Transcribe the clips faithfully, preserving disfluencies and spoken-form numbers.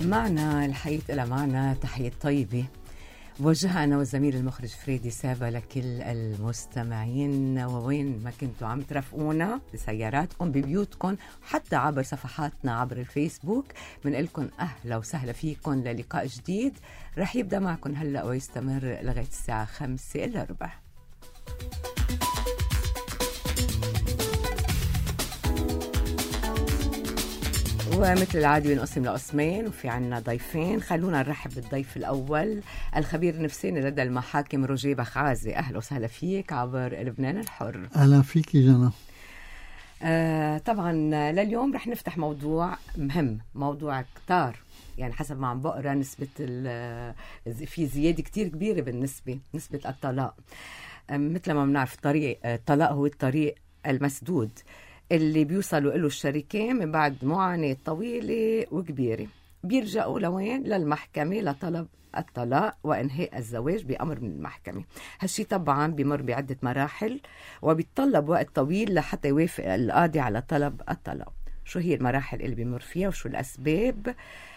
معنا الحقيقة إلى معنا تحية طيبة وجهها أنا والزميل المخرج فريدي سابا لكل المستمعين، ووين ما كنتوا عم ترافقونا بسياراتكم ببيوتكم حتى عبر صفحاتنا عبر الفيسبوك. بنقلكم أهلا وسهلا فيكم للقاء جديد رح يبدأ معكم هلأ ويستمر لغاية الساعة خمسة إلا ربع. ومثل العادة بنقسم لقسمين وفي عنا ضيفين. خلونا نرحب بالضيف الأول الخبير النفساني لدى المحاكم روجيه بخعازي. أهلا وسهلا فيك عبر لبنان الحر. أهلا فيك جنى. آه طبعا لليوم رح نفتح موضوع مهم، موضوع كتار يعني حسب ما عم بقرأ نسبة في زيادة كتير كبيرة بالنسبة نسبة الطلاق. آه مثل ما بنعرف طريق الطلاق هو الطريق المسدود اللي بيوصلوا له الشريكين من بعد معاناة طويلة وكبيرة. بيلجأوا لوين؟ للمحكمة لطلب الطلاق وإنهاء الزواج بأمر من المحكمة. هالشي طبعا بيمر بعدة مراحل وبيتطلب وقت طويل لحتى يوافق القاضي على طلب الطلاق. شو هي المراحل اللي بيمر فيها وشو الأسباب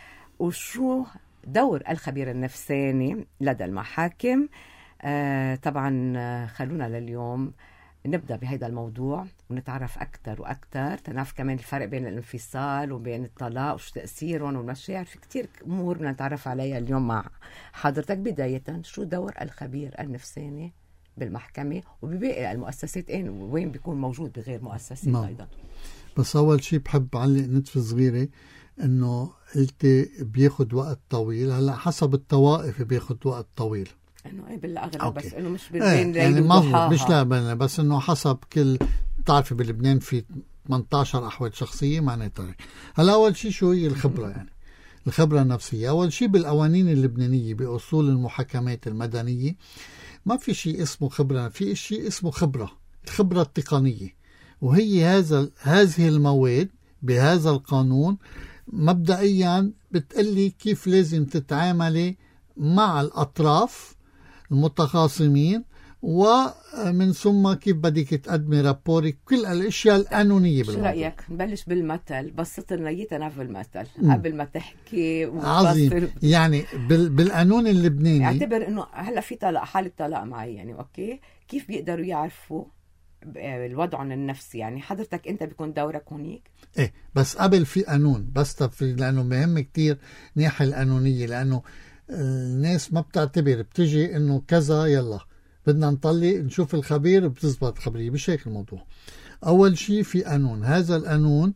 وشو دور الخبير النفساني لدى المحاكم؟ آه طبعا خلونا لليوم نبدأ بهذا الموضوع ونتعرف أكتر وأكتر، تنعرف كمان الفرق بين الانفصال وبين الطلاق وش تأثيرهم والمشاعر. في كتير أمور بدنا نتعرف عليها اليوم مع حضرتك. بداية شو دور الخبير النفساني بالمحكمة وبباقي المؤسسات وين بيكون موجود بغير مؤسسات نعم. أيضا؟ بس أول شيء بحب علق نتفة صغيرة إنه قلت بياخد وقت طويل. هلا حسب الطوائف بياخد وقت طويل انه ايه بالاغلب أوكي. بس انه مش ايه بالبين يعني وضحاها. مش لا بس انه حسب كل. بتعرفي بلبنان في ثمانية عشر احوال شخصيه معناتها. هلا اول شيء شو هي الخبره؟ يعني الخبره النفسيه اول شيء بالقوانين اللبنانيه باصول المحاكمات المدنيه ما في شيء اسمه خبره، في شيء اسمه خبره، الخبره التقنيه. وهي هذا هذه المواد بهذا القانون مبدئيا بتقلي كيف لازم تتعاملي مع الاطراف المتخاصمين ومن ثم كيف بدك تقدمي رابورك، كل الاشياء القانونيه بالموضوع. شو رايك نبلش بالمثل؟ بسط لنا اياه بالمثل قبل ما تحكي. عظيم. يعني بالقانون اللبناني اعتبر انه هلا في طلاق، حاله طلاق معينه، اوكي، كيف بيقدروا يعرفوا الوضع النفسي؟ يعني حضرتك انت بيكون دورك هونيك. ايه بس قبل في قانون، بس في لانه مهم كتير ناحية القانونيه، لانه الناس ما بتعتبر بتجي انه كذا يلا بدنا نطلق نشوف الخبير بتزبط خبرية. مش هيك الموضوع. اول شيء في قانون، هذا القانون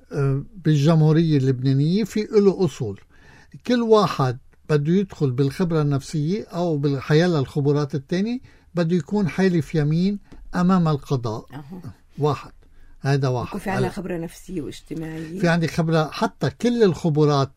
بالجمهورية اللبنانية في له اصول. كل واحد بده يدخل بالخبرة النفسية او بالحياة الخبرات التاني بده يكون حالف يمين امام القضاء. أه. واحد هذا واحد. في عندنا خبرة نفسية واجتماعية، في عندي خبرة حتى كل الخبرات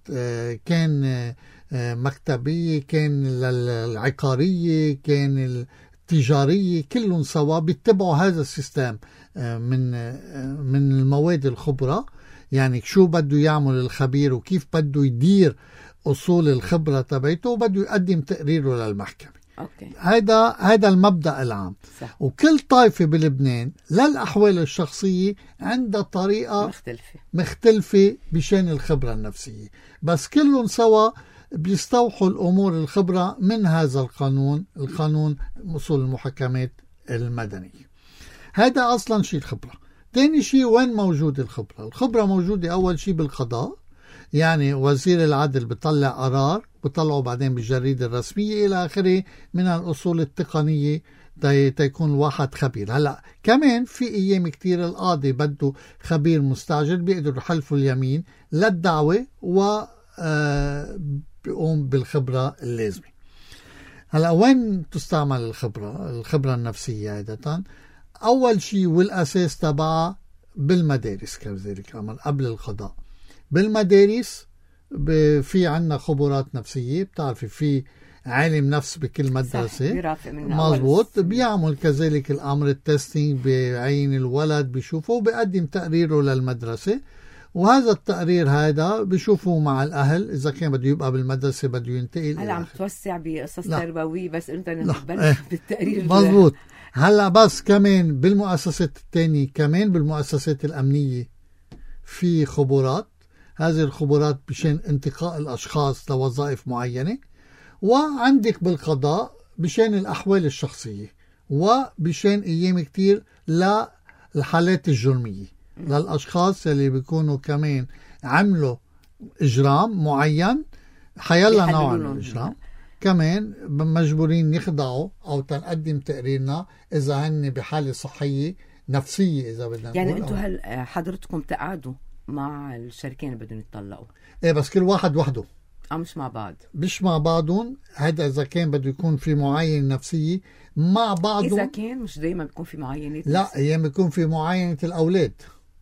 كان مكتبية، كان العقارية، كان التجارية، كلهم سوا بيتبعوا هذا السيستم من من المواد الخبرة. يعني شو بده يعمل الخبير وكيف بده يدير أصول الخبرة تبعته وبده يقدم تقريره للمحكمة. أوكي. هذا هذا المبدأ العام. صح. وكل طائفة بلبنان للأحوال الشخصية عندها طريقة مختلفة مختلفة بشان الخبرة النفسية، بس كلهم سوا بيستوحوا الأمور الخبرة من هذا القانون، القانون أصول المحاكمات المدنية. هذا أصلا شيء الخبرة. تاني شيء وين موجود الخبرة؟ الخبرة موجودة أول شيء بالقضاء. يعني وزير العدل بيطلع قرار بيطلعه بعدين بالجريدة الرسمية إلى آخره من الأصول التقنية تيكون واحد خبير. هلأ كمان في أيام كتير القاضي بده خبير مستعجل بيقدر يحلفوا اليمين للدعوة و بيقوم بالخبرة اللازمة. هلأ وين تستعمل الخبرة؟ الخبرة النفسية عادة أول شيء والأساس تبعها بالمدارس كذلك الأمر قبل القضاء. بالمدارس في عنا خبرات نفسية، بتعرفي في عالم نفس بكل مدرسة مظبوط بيعمل كذلك الأمر التستينج، بعين الولد بيشوفه وبيقدم تقريره للمدرسة، وهذا التقرير هذا بيشوفوا مع الأهل إذا كان بده يبقى بالمدرسة بده ينتقل. هلا عم توسع بقصص تربوية بس أنت نبلش بالتقرير مظبوط. هلا بس كمان بالمؤسسات التانية، كمان بالمؤسسات الأمنية في خبرات. هذه الخبرات بشان انتقاء الأشخاص لوظائف معينة، وعندك بالقضاء بشان الأحوال الشخصية، وبشان أيام كتير للحالات الجرمية، للأشخاص اللي بيكونوا كمان عملوا إجرام معين، حيلا نوع من الإجرام، كمان مجبورين يخضعوا أو تنقدم تقريرنا إذا هن بحالة صحية نفسية إذا بدنا يعني نقول. أنتوا هل حضرتكم تقعدوا مع الشريكين اللي بدهم يتطلقوا؟ إيه بس كل واحد وحده، أو مش مع بعض؟ مش مع بعضهم. هذا إذا كان بده يكون في معاينة نفسية مع بعضهم. إذا كان مش دايما بيكون في معاينة، لا أيام بيكون في معاينة الأولاد.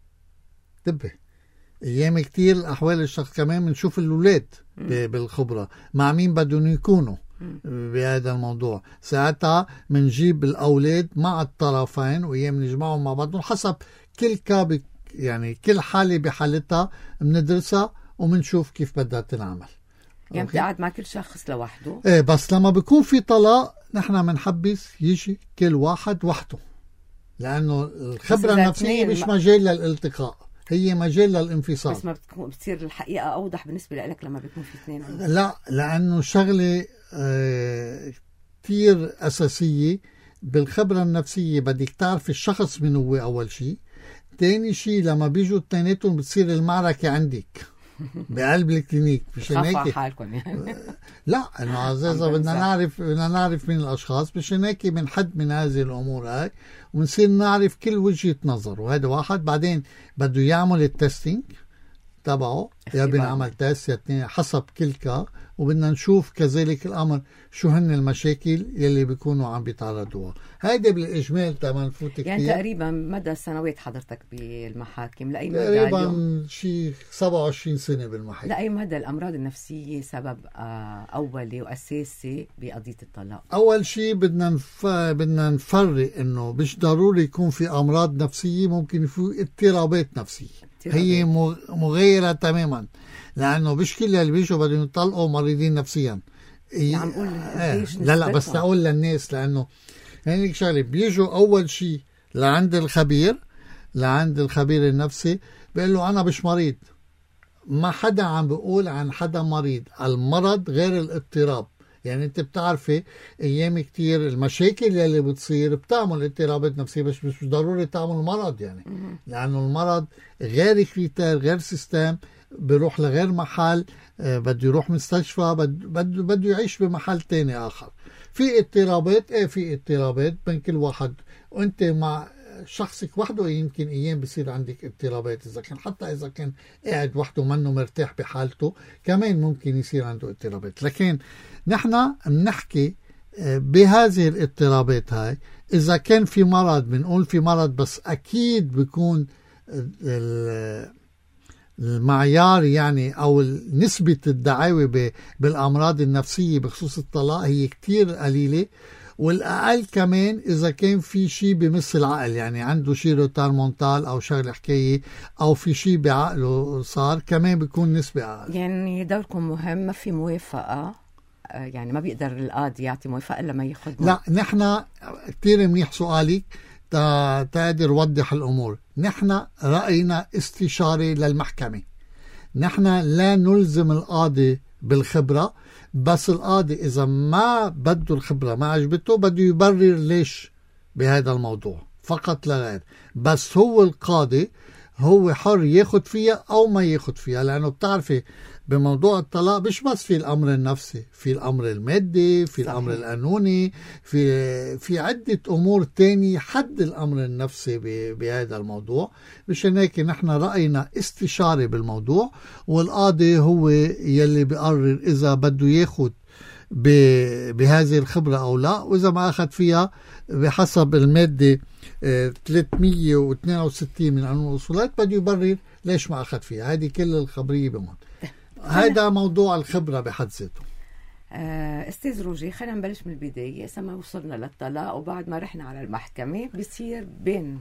انتبه، أيام كتير الأحوال الشخص كمان بنشوف الأولاد بالخبرة مع مين بدهم يكونوا بهذا الموضوع. ساعتها منجيب الأولاد مع الطرفين وأيام نجمعهم مع بعضهم حسب كل كاب، يعني كل حالة بحالتها بندرسها ومنشوف كيف بدها تنعمل. يعني بتقعد مع كل شخص لوحده. ايه بس لما بيكون في طلاق نحن منحبس يجي كل واحد وحده، لأنه الخبرة النفسية مش مجال للالتقاء، هي مجال للانفصال. بس ما بتكون بتصير الحقيقة أوضح بالنسبة لك لما بيكون في اثنين عندك. لا، لأنه شغلة اه كتير أساسية بالخبرة النفسية. بدك تعرف الشخص من هو أول شيء، تاني شيء لما بيجوا التانيتهم بتصير المعركة عندك بقلب الكلينيك. مش هيك حالكم يعني. لا انه عزيزة بدنا نعرف بدنا نعرف مين الاشخاص، مشان هيك بنحد من هذه الامور هاي ونصير نعرف كل وجهة نظر. وهذا واحد بعدين بده يعمل التستينج تبعه، يا بنعمل تيست يا اثنين حسب كل كا، وبدنا نشوف كذلك الامر شو هن المشاكل يلي بيكونوا عم بيتعرضوها. هيدا بالاجمال تمام نفوت كتير. يعني تقريبا مدى سنوات حضرتك بالمحاكم لاي مدى؟ تقريبا شي سبعة وعشرين سنة بالمحاكم. لاي مدى الامراض النفسيه سبب اولي واساسي بقضيه الطلاق؟ اول شيء بدنا نف... بدنا نفرق انه مش ضروري يكون في امراض نفسيه، ممكن في اضطرابات نفسيه. هي مغيرة تماما، لأنه مش كل اللي بيجوا بدهم يطلقوا مريضين نفسيا. عم قول آه. لا لا بس أقول للناس، لأنه هيك شغلة بيجوا أول شيء لعند الخبير لعند الخبير النفسي بيقول له أنا مش مريض. ما حدا عم بيقول عن حدا مريض، المرض غير الاضطراب. يعني انت بتعرفي ايام كتير المشاكل اللي بتصير بتعمل اضطرابات نفسيه، بس مش ضروري تعمل مرض يعني، لانه المرض غير كريتير غير سيستم، بيروح لغير محل، بده يروح مستشفى، بده بده يعيش بمحل تاني اخر. في اضطرابات، ايه في اضطرابات بين كل واحد، وانت مع شخصك وحده يمكن ايام بصير عندك اضطرابات، اذا كان حتى اذا كان قاعد وحده منه مرتاح بحالته كمان ممكن يصير عنده اضطرابات. لكن نحن بنحكي بهذه الاضطرابات هاي اذا كان في مرض بنقول في مرض، بس اكيد بيكون المعيار يعني او نسبة الدعاوى بالامراض النفسية بخصوص الطلاق هي كتير قليلة، والأقل كمان إذا كان في شيء بمس العقل، يعني عنده شيء روتار مونتال أو شغل حكاية أو في شيء بعقله صار، كمان بيكون نسبة أقل. يعني دوركم مهم، ما في موافقة، يعني ما بيقدر القاضي يعطي موافقة إلا ما ياخذ. لا نحن كتير منيح سؤالك تقدر وضح الأمور. نحن رأينا استشاري للمحكمة، نحن لا نلزم القاضي بالخبرة، بس القاضي إذا ما بده الخبرة ما عجبته بده يبرر ليش بهذا الموضوع فقط لا غير. بس هو القاضي هو حر ياخد فيها أو ما ياخد فيها، لأنه بتعرفي بموضوع الطلاق مش بس في الأمر النفسي، في الأمر المادي، في صحيح. الأمر القانوني، في في عدة أمور تانية حد الأمر النفسي بهذا الموضوع. مشان هيك نحن رأينا استشاري بالموضوع، والقاضي هو يلي بيقرر إذا بده ياخد بهذه الخبرة أو لا، وإذا ما أخذ فيها بحسب المادة ثلاثمية واثنين وستين من قانون الوصولات بده يبرر ليش ما أخذ فيها. هذه كل الخبرية بمون. هذا موضوع الخبرة بحد ذاته. أستاذ روجي، خلينا نبلش من البداية. سما وصلنا للطلاق وبعد ما رحنا على المحكمة بيصير بين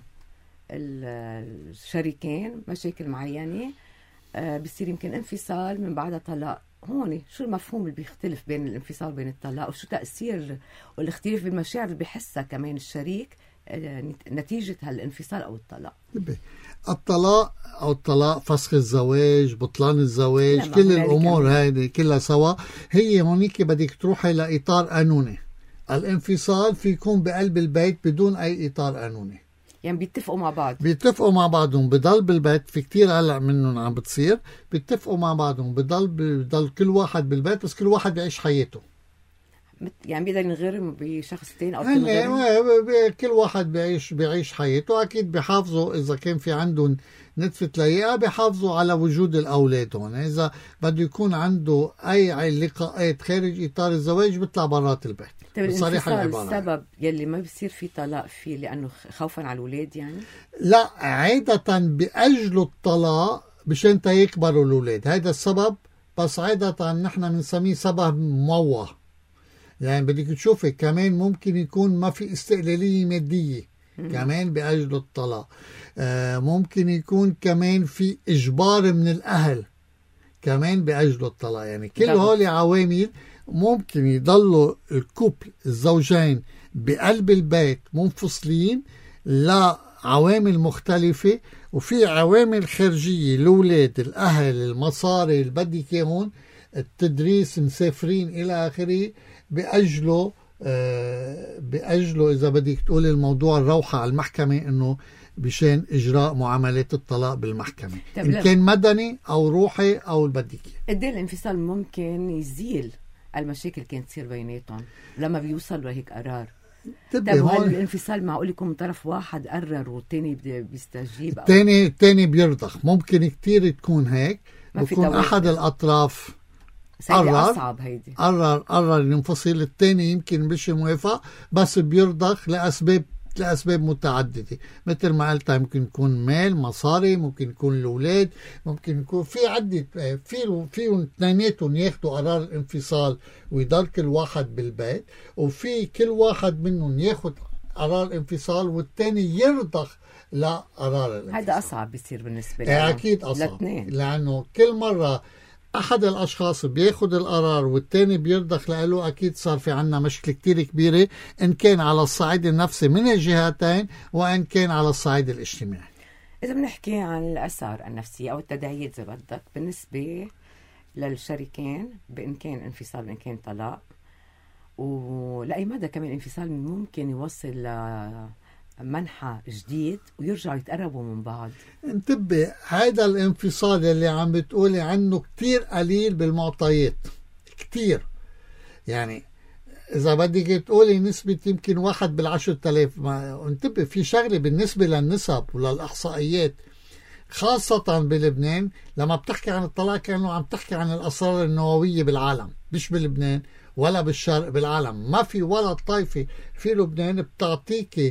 الشريكين مشاكل معينة، بيصير يمكن انفصال من بعدها طلاق. هون شو المفهوم اللي بيختلف بين الانفصال وبين الطلاق، وشو تأثير والاختلاف بالمشاعر اللي بيحسها كمان الشريك نتيجة هالانفصال أو الطلاق؟ الطلاق أو الطلاق، فسخ الزواج، بطلان الزواج، كل الأمور هذه كلها سوا هي هونيك بدك تروحي لإطار قانوني. الانفصال في يكون بقلب البيت بدون أي إطار قانوني، يعني بيتفقوا مع بعض بيتفقوا مع بعضهم بضل بالبيت. في كتير هلأ منهم عم بتصير بيتفقوا مع بعضهم بضل بضل كل واحد بالبيت، بس كل واحد بيعيش حياته. يعني بيقدر ينغرم بشخص تاني او تنغرم؟ كل واحد بيعيش بيعيش حياته. اكيد بيحافظوا اذا كان في عندهم نتفة لياقة بيحافظوا على وجود الاولاد هون. اذا بده يكون عنده اي لقاءات خارج اطار الزواج بيطلع برات البيت. بصريح العبارة. السبب يلي ما بيصير في طلاق فيه لانه خوفا على الاولاد يعني؟ لا، عادة بأجلوا الطلاق مشان يكبروا الاولاد، هذا السبب. بس عادة نحن بنسميه سبب مموه. يعني بدك تشوفي كمان ممكن يكون ما في استقلالية مادية، كمان بأجل الطلاق. آه ممكن يكون كمان في إجبار من الأهل، كمان بأجل الطلاق. يعني كل هول عوامل ممكن يضلوا الكوبل الزوجين بقلب البيت منفصلين لعوامل مختلفة. وفي عوامل خارجية، الأولاد، الأهل، المصاري اللي بدك إياهم، التدريس، مسافرين إلى آخره، بأجله آه بأجله إذا بدك تقول الموضوع الروحة على المحكمة إنه بشان إجراء معاملات الطلاق بالمحكمة، إن كان مدني أو روحي أو بدك. قد ايه الانفصال ممكن يزيل المشاكل كانت تصير بيناتهم لما بيوصل لهيك قرار؟ طب هل الانفصال معقول يكون من طرف واحد قرر والتاني بيستجيب؟ التاني التاني بيرضخ. ممكن كتير تكون هيك، بيكون أحد الأطراف قرر أصعب هيدي قرر قرر ينفصل، الثاني يمكن مش موافق بس بيرضخ لأسباب لأسباب متعددة. مثل ما قلت ممكن يكون مال، مصاري، ممكن يكون الأولاد، ممكن يكون في عدة في فيهم اثنيناتهم ياخدوا قرار الانفصال ويضل كل واحد بالبيت، وفي كل واحد منهم ياخد قرار الانفصال والثاني يرضخ لقرار الانفصال. هذا أصعب بيصير بالنسبة لي. أكيد أصعب لأنه كل مرة أحد الأشخاص بياخد القرار والتاني بيرضخ له، أكيد صار في عنا مشكلة كتير كبيرة، إن كان على الصعيد النفسي من الجهتين وإن كان على الصعيد الاجتماعي. إذا بنحكي عن الآثار النفسية أو التداعيات إذا بدك بالنسبة للشريكين، بإن كان انفصال بإن كان طلاق، ولأي مدى كمان الانفصال ممكن يوصل ل منحى جديد ويرجعوا يتقربوا من بعض؟ انتبه، هذا الانفصال اللي عم بتقولي عنه كتير قليل بالمعطيات، كتير. يعني إذا بدك تقولي نسبة يمكن واحد بالعشر تلاف. ما انتبه، في شغلة بالنسبة للنسب وللإحصائيات خاصة بلبنان. لما بتحكي عن الطلاق كأنه عم تحكي عن الأسرار النووية بالعالم، مش بلبنان ولا بالشرق، بالعالم. ما في ولا طائفة في لبنان بتعطيكي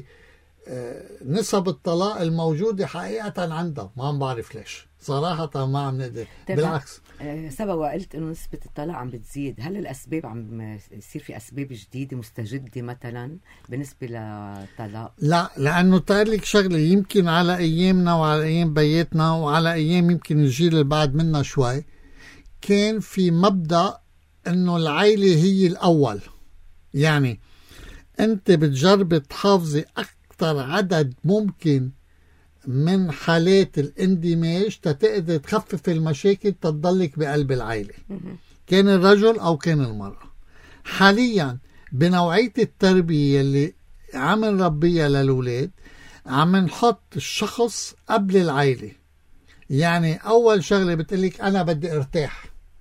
نسب الطلاق الموجودة حقيقة عندها. ما عم بعرف ليش صراحة، ما عم نقدر. بالعكس، سبق وقلت انه نسبة الطلاق عم بتزيد. هل الاسباب عم يصير في اسباب جديدة مستجدة مثلا بالنسبة للطلاق؟ لا، لانه تقلك شغلة يمكن على ايامنا وعلى ايام بياتنا وعلى ايام يمكن الجيل اللي بعد منا شوي، كان في مبدأ انه العائلة هي الاول. يعني انت بتجرب تحافظي اكثر عدد ممكن من حالات الاندماج تتقدر تخفف المشاكل تضلك بقلب العائلة، كان الرجل أو كان المرأة. حاليا بنوعية التربية اللي عم نربيها للولاد عم نحط الشخص قبل العائلة. يعني أول شغلة بتقلك أنا بدي ارتاح،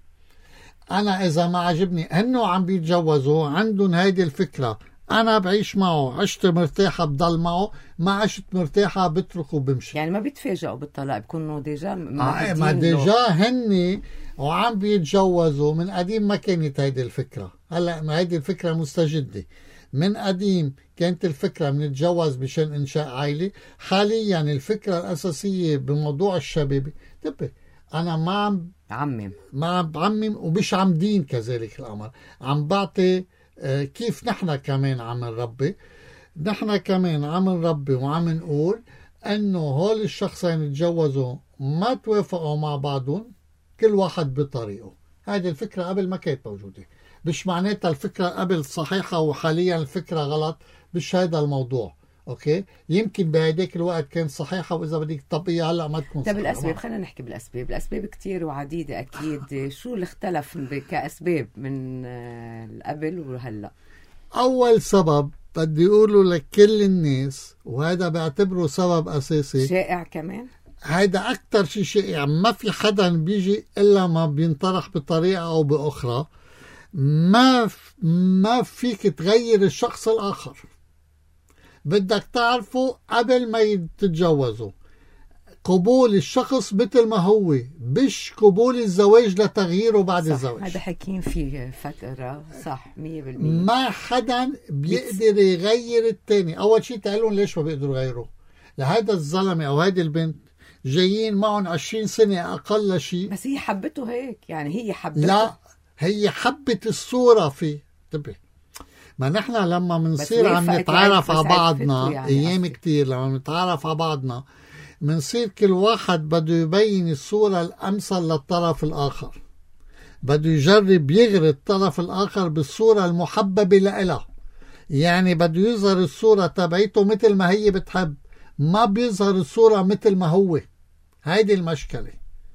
أنا إذا ما عجبني هنو عم بيتجوزوا عندهم هيدي الفكرة، أنا بعيش معه، عشت مرتاحة بضل معه، ما عشت مرتاحة بتركه وبمشي. يعني ما بيتفاجئوا بالطلاق، بيكونوا ديجا آه ما ديجا هني وعم بيتجوزوا. من قديم ما كانت هيدي الفكرة، هلأ ما هيدي الفكرة مستجدة. من قديم كانت الفكرة بنتجوز بشان إنشاء عائلة. حاليا الفكرة الأساسية بموضوع الشباب، تبقى أنا ما عم عمم ما عم بعمم ومش عم دين كذلك الأمر، عم بعطي كيف نحن كمان عم نربي. نحن كمان عم نربي وعم نقول انه هول الشخصين يتجوزوا ما توافقوا مع بعضهم، كل واحد بطريقه. هذه الفكرة قبل ما كانت موجودة. مش معناتها الفكرة قبل صحيحة وحاليا الفكرة غلط، مش هذا الموضوع. اوكي، يمكن بهديك الوقت كان صحيحه، واذا بدك تطبقيها هلا ما تكون طيب صحيحه. الاسباب، خلينا نحكي بالاسباب. الاسباب كتير وعديده اكيد. شو اللي اختلف كاسباب من قبل وهلا؟ اول سبب بدي يقولوا لكل الناس، وهذا بعتبره سبب اساسي، شائع كمان، هيدا اكتر شيء شائع، ما في حدا بيجي الا ما بينطرح بطريقه او باخرى. ما ما فيك تغير الشخص الاخر، بدك تعرفه قبل ما تتجوزوا. قبول الشخص مثل ما هو، مش قبول الزواج لتغييره بعد صح. الزواج. هذا حكيم فيه فترة، صح، مية بالمية. ما حدا بيقدر يغير التاني. أول شيء تعالون ليش ما بيقدروا يغيروا؟ لهذا الزلمة أو هذه البنت جايين معهم عشرين سنة أقل شيء، بس هي حبته هيك، يعني هي حبته. لا، هي حبت الصورة فيه. انتبه، ما نحن لما منصير عم نتعرف على بعضنا يعني أيام كتير، لما نتعرف على بعضنا منصير كل واحد بده يبين الصورة الأمثل للطرف الآخر، بده يجرب يغري الطرف الآخر بالصورة المحببة لإله. يعني بده يظهر الصورة تبعيته مثل ما هي بتحب، ما بيظهر الصورة مثل ما هو. هيدي المشكلة.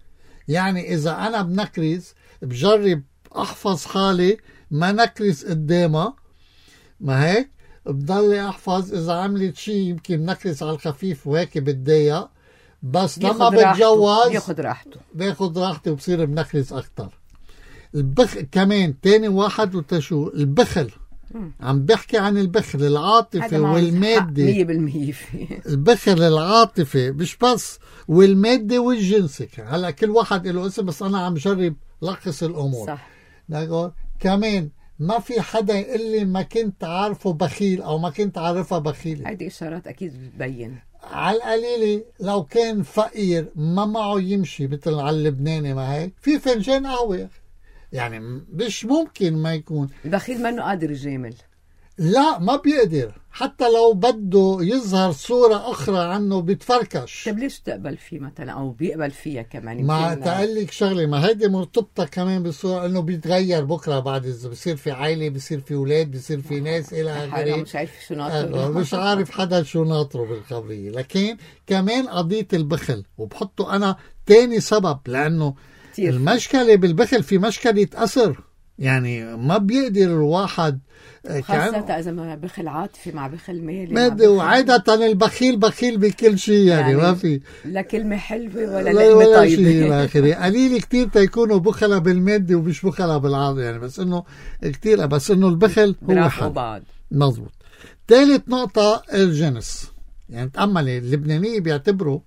يعني إذا أنا بنكرز بجرب أحفظ حالي ما نكرز قدامها، ما هيك بضلي أحفظ إذا عملت شيء يمكن نكرز على الخفيف وهيك بتضايق، بس لما بتجوز بياخد راحته بياخد راحته وبصير بنكرز أكتر. البخل كمان تاني واحد. وتشو البخل؟ مم. عم بحكي عن البخل العاطفي والمادي. مية بالمية فيه البخل العاطفي مش بس، والمادي والجنسي. هلا كل واحد له اسم، بس أنا عم جرب لخص الأمور. صح. نقول كمان ما في حدا يقول لي ما كنت عارفه بخيل أو ما كنت عارفها بخيلة. هذه إشارات أكيد بتبين. على القليلة لو كان فقير ما معه يمشي مثل على اللبناني، ما هيك في فنجان قهوة يا أخي. يعني مش ممكن ما يكون البخيل منه قادر يجامل. لا، ما بيقدر. حتى لو بده يظهر صورة أخرى عنه بيتفركش. طيب ليش تقبل فيه مثلا أو بيقبل فيها كمان؟ ما تقلك شغلة، ما هيدي مرتبطة كمان بالصورة إنه بيتغير بكرة بعد إذا بصير في عائلة، بصير في أولاد، بصير في ناس إلى آخره. مش عارف شو ناطره مش عارف حدا شو ناطره بالخبرية. لكن كمان قضية البخل، وبحطه أنا تاني سبب، لأنه كتير. المشكلة بالبخل في مشكلة أثر. يعني ما بيقدر الواحد، خاصة إذا ما بخل عاطفي مع بخل مالي. مادي. وعادة البخيل بخيل بكل شيء، يعني, يعني ما في لا كلمة حلوة ولا لقمة طيبة. قليل كتير تيكونوا بخلة بالمادي ومش بخلة بالعاطفة، يعني بس إنه كتير، بس إنه البخل هو حل. مظبوط. ثالث نقطة الجنس. يعني تأملي اللبنانية بيعتبروا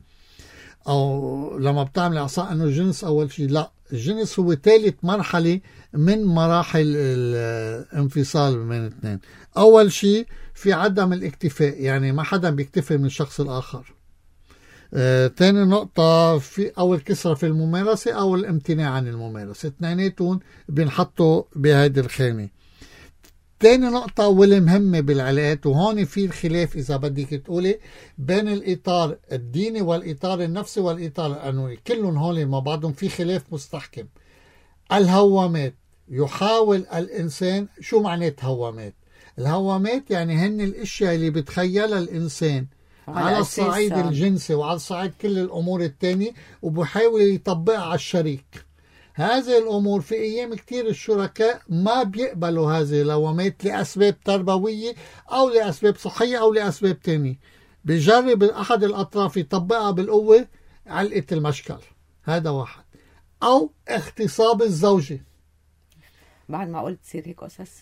أو لما بتعمل إعصاء إنه الجنس أول شيء. لا، الجنس هو ثالث مرحلة من مراحل الانفصال من اثنين. أول شيء في عدم الاكتفاء، يعني ما حدا بيكتفي من الشخص الآخر. آه، تاني نقطة في أو الكسرة في الممارسة أو الامتناع عن الممارسة. اثنيناتهم بينحطوا بهذه الخانة. تاني نقطة والمهمة بالعلاقات، وهون في الخلاف إذا بدك تقولي بين الإطار الديني والإطار النفسي والإطار القانوني، كلهم هون مع بعضهم في خلاف مستحكم. الهوامات، يحاول الإنسان، شو معنات هوامات؟ الهوامات يعني هن الاشياء اللي بتخيلها الانسان على الصعيد الجنسي وعلى الصعيد كل الامور التانية، وبحاول يطبقها على الشريك. هذه الامور في ايام كتير الشركاء ما بيقبلوا هذه الهوامات لاسباب تربوية او لاسباب صحية او لاسباب تانية. بيجرب احد الاطراف يطبقها بالقوة، علقة المشكل. هذا واحد. او اغتصاب الزوجة. بعد ما قلت تصير هيك قصص.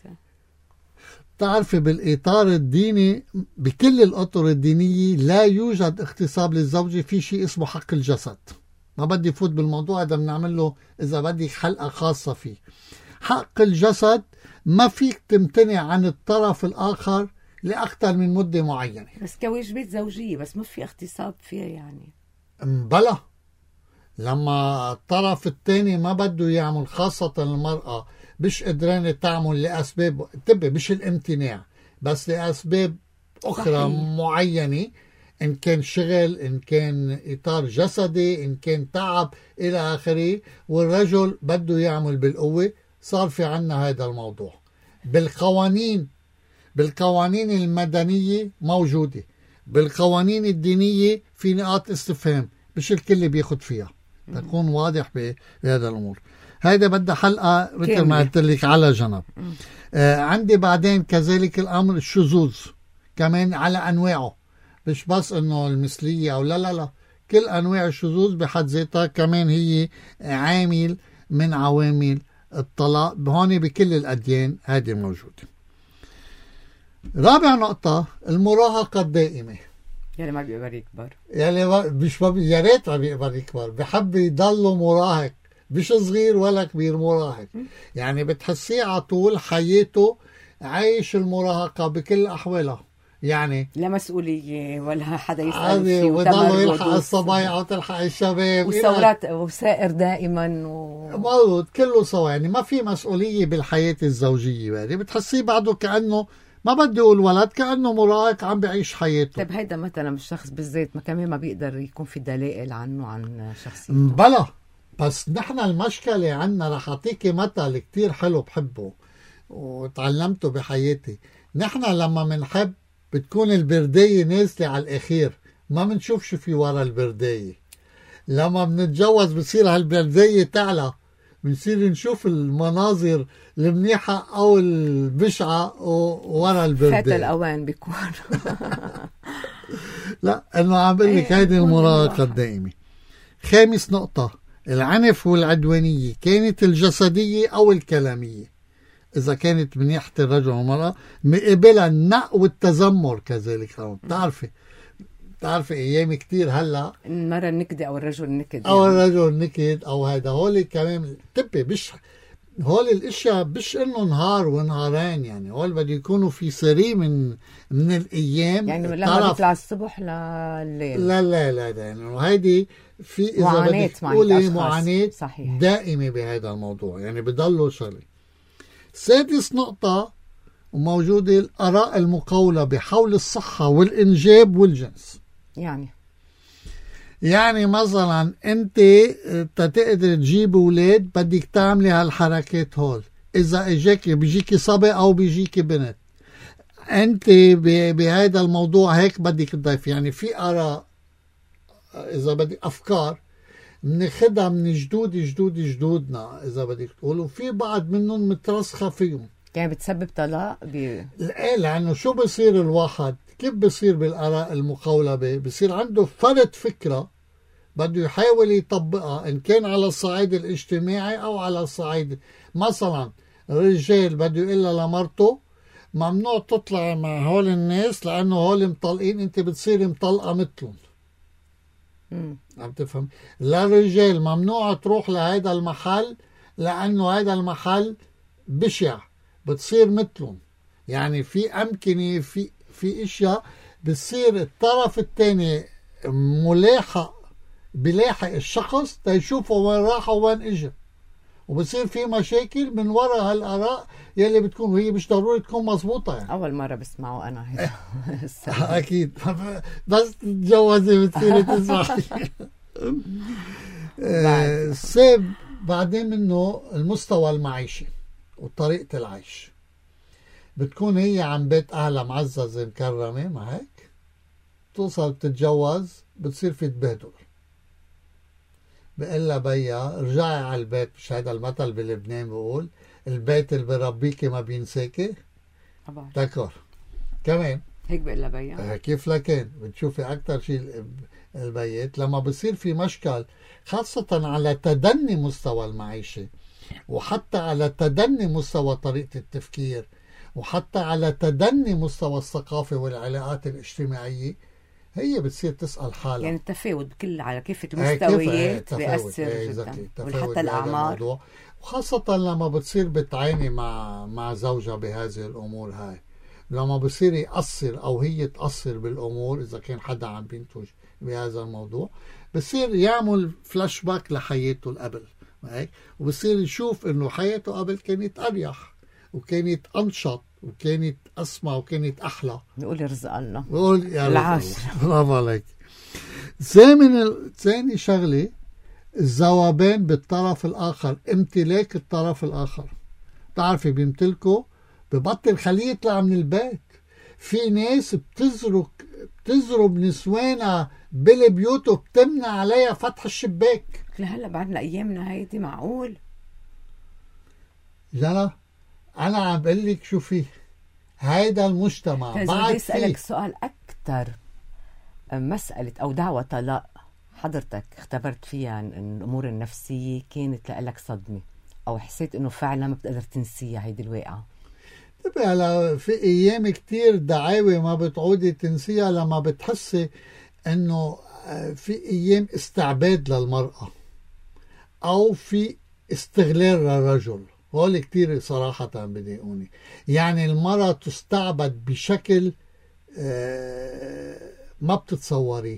تعرفي بالإطار الديني بكل الأطر الدينية لا يوجد اغتصاب للزوجة، في شيء اسمه حق الجسد. ما بدي فوت بالموضوع هذا، بنعمل له إذا بدي حلقة خاصة فيه. حق الجسد ما فيك تمتنع عن الطرف الآخر لأكثر من مدة معينة، بس كواجبات زوجية، بس ما في اغتصاب فيها يعني. بلا، لما الطرف الثاني ما بده يعمل، خاصة المرأة مش قدرانة تعمل لأسباب تبقى مش الامتناع، بس لأسباب أخرى صحيح. معينة، إن كان شغل، إن كان إطار جسدي، إن كان تعب إلى آخره، والرجل بده يعمل بالقوة. صار في عنا هذا الموضوع بالقوانين بالقوانين المدنية موجودة. بالقوانين الدينية في نقاط استفهام مش الكل بياخد فيها، تكون واضح بهذا الأمور. هيدا بدها حلقة مثل ما قلت لك على جنب. آه عندي بعدين كذلك الأمر الشذوذ كمان على أنواعه، مش بس إنه المثلية أو لا لا لا، كل أنواع الشذوذ بحد ذاتها كمان هي عامل من عوامل الطلاق هون بكل الأديان هذه موجودة. رابع نقطة المراهقة الدائمة. يلي ما بيقدر يكبر، يلي مش يا ريت ما بيقدر يكبر، بحب يضله مراهق، مش صغير ولا كبير، مراهق. يعني بتحسيه على طول حياته عايش المراهقة بكل أحوالها، يعني لا مسؤولية ولا حدا يسأل فيه، وضله يلحق الصبايا وتلحق الشباب وثورات وسائر دائما و... موجود كله سوا، يعني ما في مسؤولية بالحياة الزوجية. يعني بتحسيه بعده كأنه ما بدي اقول ولد، كأنه مراهق عم بعيش حياته. طيب هيدا مثلا الشخص بالذات ما كمان ما بيقدر يكون في دلائل عنه عن شخصيته. بلا بس نحن المشكلة عنا، رح أعطيكي مثل كتير حلو بحبه وتعلمته بحياتي. نحن لما منحب بتكون البرداية نازلة على الأخير، ما منشوف شو في ورا البرداية. لما منتجوز بصير هالبرداية تعلى، بنصير نشوف المناظر المنيحة أو البشعة ورا البرداية. فات الأوان بيكون. لا إنه عم بقول لك هيدي المراهقة الدائمة. خامس نقطة العنف والعدوانية، كانت الجسدية أو الكلامية. إذا كانت من ناحية الرجل والمرأة مقابلها النق والتذمر كذلك. بتعرفي بتعرفي أيام كتير هلا المرأة النكدة أو الرجل النكد، أو يعني. الرجل النكد أو هذا، هول كمان تبي بش هول الاشياء بش انه نهار ونهارين، يعني هول بده يكونوا في سري من من الايام، يعني لما بيطلع الصبح لليل. لا لا لا يعني وهيدي في اذا بدك تقولي معاناة صحيح. دائمة بهذا الموضوع، يعني بضلوا شغلي. سادس نقطة وموجودة الآراء المقولة بحول الصحة والإنجاب والجنس. يعني يعني مثلا انت تقدر تجيب اولاد بدك تعملي هالحركات هول، اذا اجاك بيجيكي صبي او بيجيكي بنت، انت بهذا الموضوع هيك بدك تضيف. يعني في اراء اذا بدك افكار بناخدها من جدود جدود جدودنا اذا بدك تقول، وفي بعض منهم مترسخه فيهم، يعني بتسبب طلاق ب... ايه. لانه شو بصير الواحد كيف بصير بالاراء المقولبه، بصير عنده فرد فكره بده يحاول يطبقها، ان كان على الصعيد الاجتماعي او على الصعيد مثلا الرجال بده يقول لمرته ممنوع تطلع مع هول الناس لانه هول مطلقين، انت بتصير مطلقه مثلهم. عم تفهم؟ للرجال ممنوع تروح لهذا المحل لانه هذا المحل بشع، بتصير مثلهم. يعني في امكنه في في اشياء بتصير الطرف الثاني ملاحق بلاحق الشخص تيشوفه وين راح وين اجى، وبصير في مشاكل من وراء هالاراء يلي بتكون وهي مش ضروري تكون مضبوطه. يعني اول مره بسمعه انا هيدا. اكيد بس تتجوزي بتصيري تسمعي. ساب بعدين منه المستوى المعيشي وطريقه العيش. بتكون هي عم بيت اهلها معززه مكرمه، ما هيك؟ توصل بتتجوز بتصير في تبهدل، بقول لها بيا ارجعي على البيت. مش هذا المثل بلبنان بقول البيت اللي بربيكي ما بينساكي؟ تكر كمان هيك بقول لها بيا. كيف لكن بتشوفي اكثر شيء البيت لما بصير في مشكل، خاصة على تدني مستوى المعيشة، وحتى على تدني مستوى طريقة التفكير، وحتى على تدني مستوى الثقافة والعلاقات الاجتماعية، هي بتصير تسأل حالها. يعني التفاوت بكل على كافة المستويات بيأثر جدا، وحتى الأعمار، وخاصة لما بتصير بتعاني مع مع زوجها بهذه الأمور هاي. لما بصير يأثر أو هي تأثر بالأمور، إذا كان حدا عم بينتج بهذا الموضوع، بصير يعمل فلاش باك لحياته قبل، وبصير يشوف إنه حياته قبل كانت أريح وكانت أنشط وكانت أسمى وكانت أحلى. نقول رزق الله، نقول يا العاشر. برافو عليك. ثاني ثاني شغلة الذوبان بالطرف الآخر، امتلاك الطرف الآخر. تعرفي بيمتلكه ببطل خليه يطلع من البيت. في ناس بتزرق بتزرب نسوانها بالبيوت وبتمنع عليها فتح الشباك. لهلا بعدنا ايامنا هيدي معقول؟ لا لا انا عم بقول لك شوفي هيدا المجتمع. بعد بدي اسالك سؤال اكثر، مساله او دعوه طلاق حضرتك اختبرت فيها ان الامور النفسيه كانت لك صدمه او حسيت انه فعلا ما بتقدر تنسيها هيدي الواقعه؟ طيب هلا في ايام كتير دعاوي ما بتعودي تنسيها لما بتحسي انه في ايام استعباد للمرأة او في استغلال للرجل. هول كتير صراحة بضايقوني. يعني المرأة تستعبد بشكل ما بتتصوريه.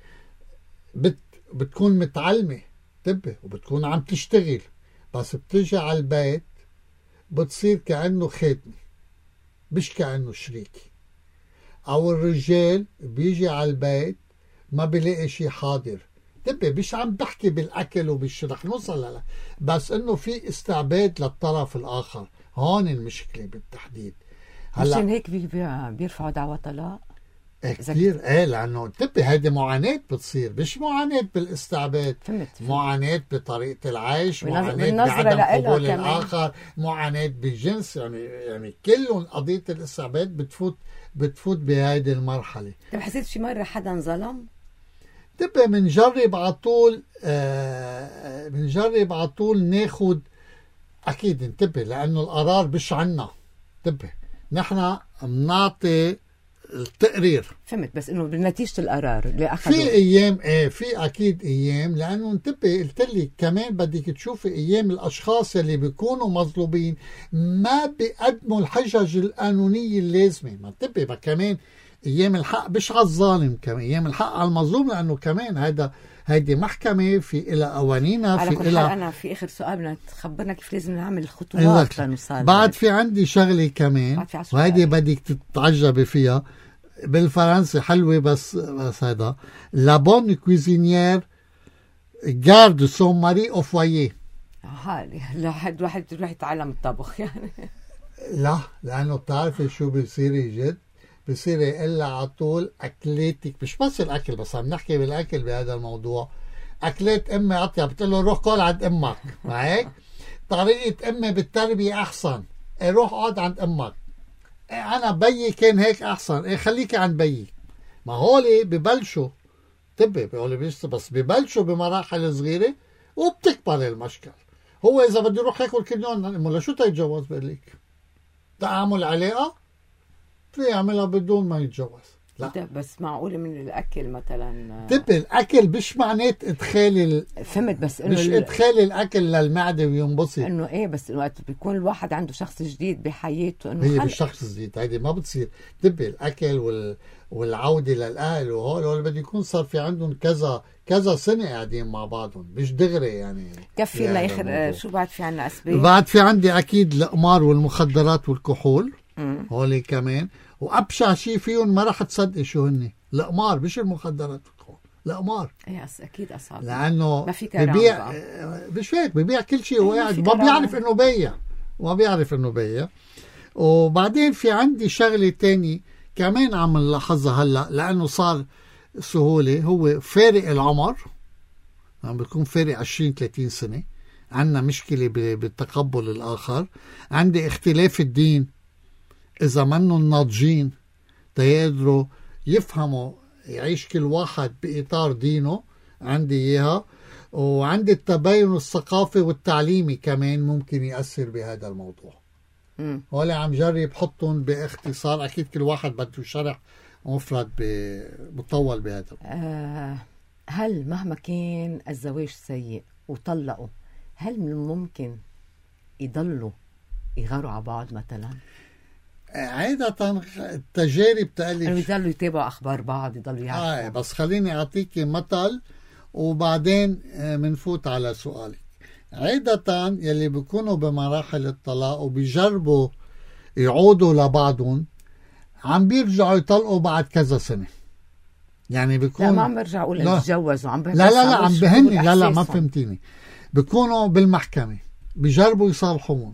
بت بتكون متعلمة تبه وبتكون عم تشتغل، بس بتجي على البيت بتصير كأنه خادمة مش كأنه شريكي. او الرجال بيجي على البيت ما بيلاقي شيء حاضر. تبه مش عم بحكي بالاكل وبالشرب، رح نوصل لها، بس انه في استعباد للطرف الاخر. هون المشكله بالتحديد. هلا عشان هيك بيرفعوا دعوى طلاق كثير. ايه لانه انتبه هيدي معاناه بتصير، مش معاناه بالاستعباد، فهمت. معاناه بطريقه العيش، معاناه بعدم قبول الاخر، معاناه بالجنس. يعني يعني كلهم قضيه الاستعباد بتفوت بتفوت بهيدي المرحله. طيب حسيت شي مره حدا ظلم؟ انتبه بنجرب على طول آه بنجرب على طول ناخد اكيد. انتبه لانه القرار مش عنا. انتبه نحن بنعطي التقرير. فهمت، بس انه بنتيجه القرار اللي اخذوه في ايام ايه في اكيد ايام. لانه انتبه قلت لك كمان بدك تشوفي ايام الاشخاص اللي بيكونوا مظلومين ما بيقدموا الحجج القانونيه اللازمه. ما انتبه ما كمان ايام الحق مش على الظالم، كمان ايام الحق على المظلوم، لانه كمان هذا هيدي محكمه في إلى قوانينها. على في كل إلى حال انا في اخر سؤال بدنا تخبرنا كيف لازم نعمل الخطوات لنوصل. بعد في عندي شغله كمان وهيدي بدك تتعجبي فيها. بالفرنسي حلوه بس بس هذا لا بون كويزينيير garde son mari au foyer. هالي الواحد واحد يروح يتعلم الطبخ يعني. لا لانه بتعرفي شو بيصير جد؟ بصير يقول لها على طول اكلاتك، مش بس الاكل، بس عم نحكي بالاكل بهذا الموضوع. اكلات امي اطيب، بتقول له روح كل عند امك. ما هيك؟ طريقه امي بالتربيه احسن، ايه روح اقعد عند امك. ايه انا بيي كان هيك احسن، ايه خليكي عند بيي. ما هولي ببلشوا تبي بيقولوا بيش بس ببلشوا بمراحل صغيره وبتكبر المشكل. هو اذا بده يروح ياكل كل يوم ولا شو تيتجوز؟ بقول لك تعامل علاقه في يعملها بدون ما يتجوز. لا بس معقوله من الاكل مثلا تبقى الاكل مش معنات ادخال ال... فهمت، بس انه مش ادخال الاكل للمعده وينبسط. انه ايه بس وقت بيكون الواحد عنده شخص جديد بحياته انه هي مش شخص جديد، هيدي ما بتصير. تبقى الاكل وال... والعوده للاهل وهول هول بده يكون صار في عندهم كذا كذا سنه قاعدين مع بعضهم، مش دغري يعني. كفي لنا اخر شو بعد في عنا اسباب؟ بعد في عندي اكيد القمار والمخدرات والكحول. هولي كمان، وابشع شيء فيهم ما راح تصدقي شو هن القمار، مش المخدرات والكحول، القمار. ايه اكيد اصعب لانه ما في كرامه ببيع مش هيك، ببيع كل شيء وقاعد ما بيعرف انه بيع ما بيعرف انه بيع. وبعدين في عندي شغله تاني كمان عم نلاحظها هلا، لانه صار سهوله، هو فارق العمر. عم بيكون فارق عشرين ثلاثين سنه. عندنا مشكله بالتقبل الاخر. عندي اختلاف الدين، إذا منهم ناضجين تيقدروا يفهموا يعيش كل واحد بإطار دينه، عندي إياها. وعندي التباين الثقافي والتعليمي كمان ممكن يأثر بهذا الموضوع. هولي عم جرب حطهم باختصار، أكيد كل واحد بده شرح مفرد مطول بهذا. آه هل مهما كان الزواج سيء وطلقوا، هل من الممكن يضلوا يغاروا على بعض مثلا؟ عادة التجارب تقلي يعني يضلوا يتابعوا أخبار بعض، يضلوا يعرفوا. آه بس خليني أعطيك مثل وبعدين منفوت على سؤالك. عادة يلي بيكونوا بمراحل الطلاق وبيجربوا يعودوا لبعضهم عم بيرجعوا يطلقوا بعد كذا سنة. يعني بيكون لا ما عم برجع أقول نتجوزوا، عم لا لا لا عم بهني لا لا ما فهمتيني. بيكونوا بالمحكمة بيجربوا يصالحون،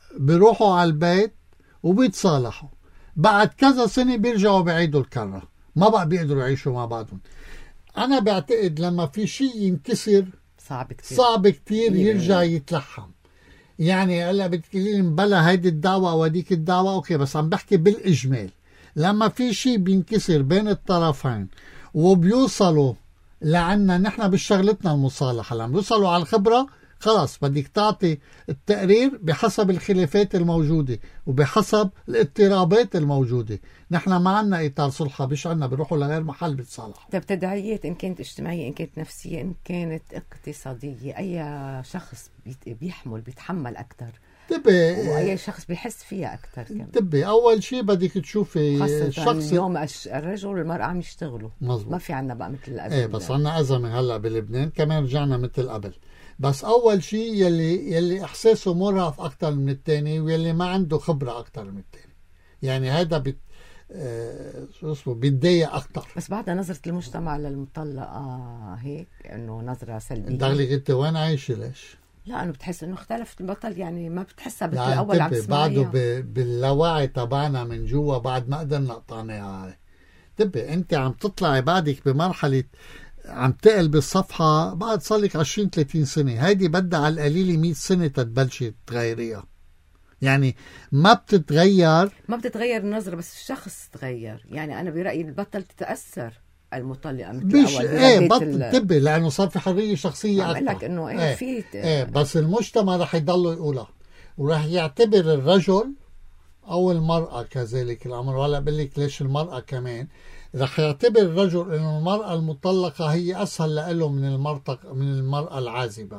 بيروحوا على البيت وبيتصالحوا، بعد كذا سنة بيرجعوا بعيدوا الكرة ما بقى بيقدروا يعيشوا مع بعضهم. أنا بعتقد لما في شيء ينكسر صعب كتير صعب كتير يرجع يتلحم. يعني هلا بتقولي بلا هيدي الدعوة أو هديك الدعوة، أوكي، بس عم بحكي بالإجمال. لما في شيء بينكسر بين الطرفين وبيوصلوا لعنا نحن بالشغلتنا المصالحة، لما بيوصلوا على الخبرة خلاص بدك تعطي التقرير بحسب الخلافات الموجودة وبحسب الاضطرابات الموجودة. نحن ما عنا إطار صلحة، مش عنا، بيروحوا لغير محل بيتصالحوا. طب تداعيات إن كانت اجتماعية، إن كانت نفسية، إن كانت اقتصادية، أي شخص بيحمل بيتحمل أكتر؟ تبي وأي شخص بيحس فيها أكتر كمان. تبي أول شيء بدك تشوفي خاصة الشخص. اليوم الرجل والمرأة عم يشتغلوا، مزبوط. ما في عنا بقى مثل الأزمة. ايه بس عنا أزمة هلا بلبنان كمان، رجعنا مثل قبل. بس أول شيء يلي يلي إحساسه مرهف أكتر من التاني، ويلي ما عنده خبرة أكتر من التاني، يعني هذا بت آه شو اسمه بيتضايق أكتر. بس بعدها نظرة المجتمع للمطلقة هيك إنه نظرة سلبية. دغلك أنت وين عايشة ليش؟ لا أنا بتحس إنه اختلفت البطل، يعني ما بتحسها مثل يعني الأول عم تسمعيها. بعده باللاوعي تبعنا من جوا بعد ما قدرنا نقطعناها. تبي أنت عم تطلعي بعدك بمرحلة عم تقلب الصفحة بعد صارلك عشرين ثلاثين سنة، هيدي بدها على القليل مئة سنة تتبلشي تغيريها. يعني ما بتتغير ما بتتغير النظرة، بس الشخص تغير. يعني أنا برأيي البطل تتأثر المطلقة مثل مش الأول. ايه بطل تبي لأنه صار في حرية شخصية أكثر. أكثر. لك إنه إيه, ايه في ايه بس المجتمع رح يضلوا يقولها، ورح يعتبر الرجل أو المرأة كذلك الأمر. ولا بقول لك ليش المرأة كمان، رح يعتبر الرجل إنه المرأة المطلقة هي أسهل له من المرأة من المرأة العازبة،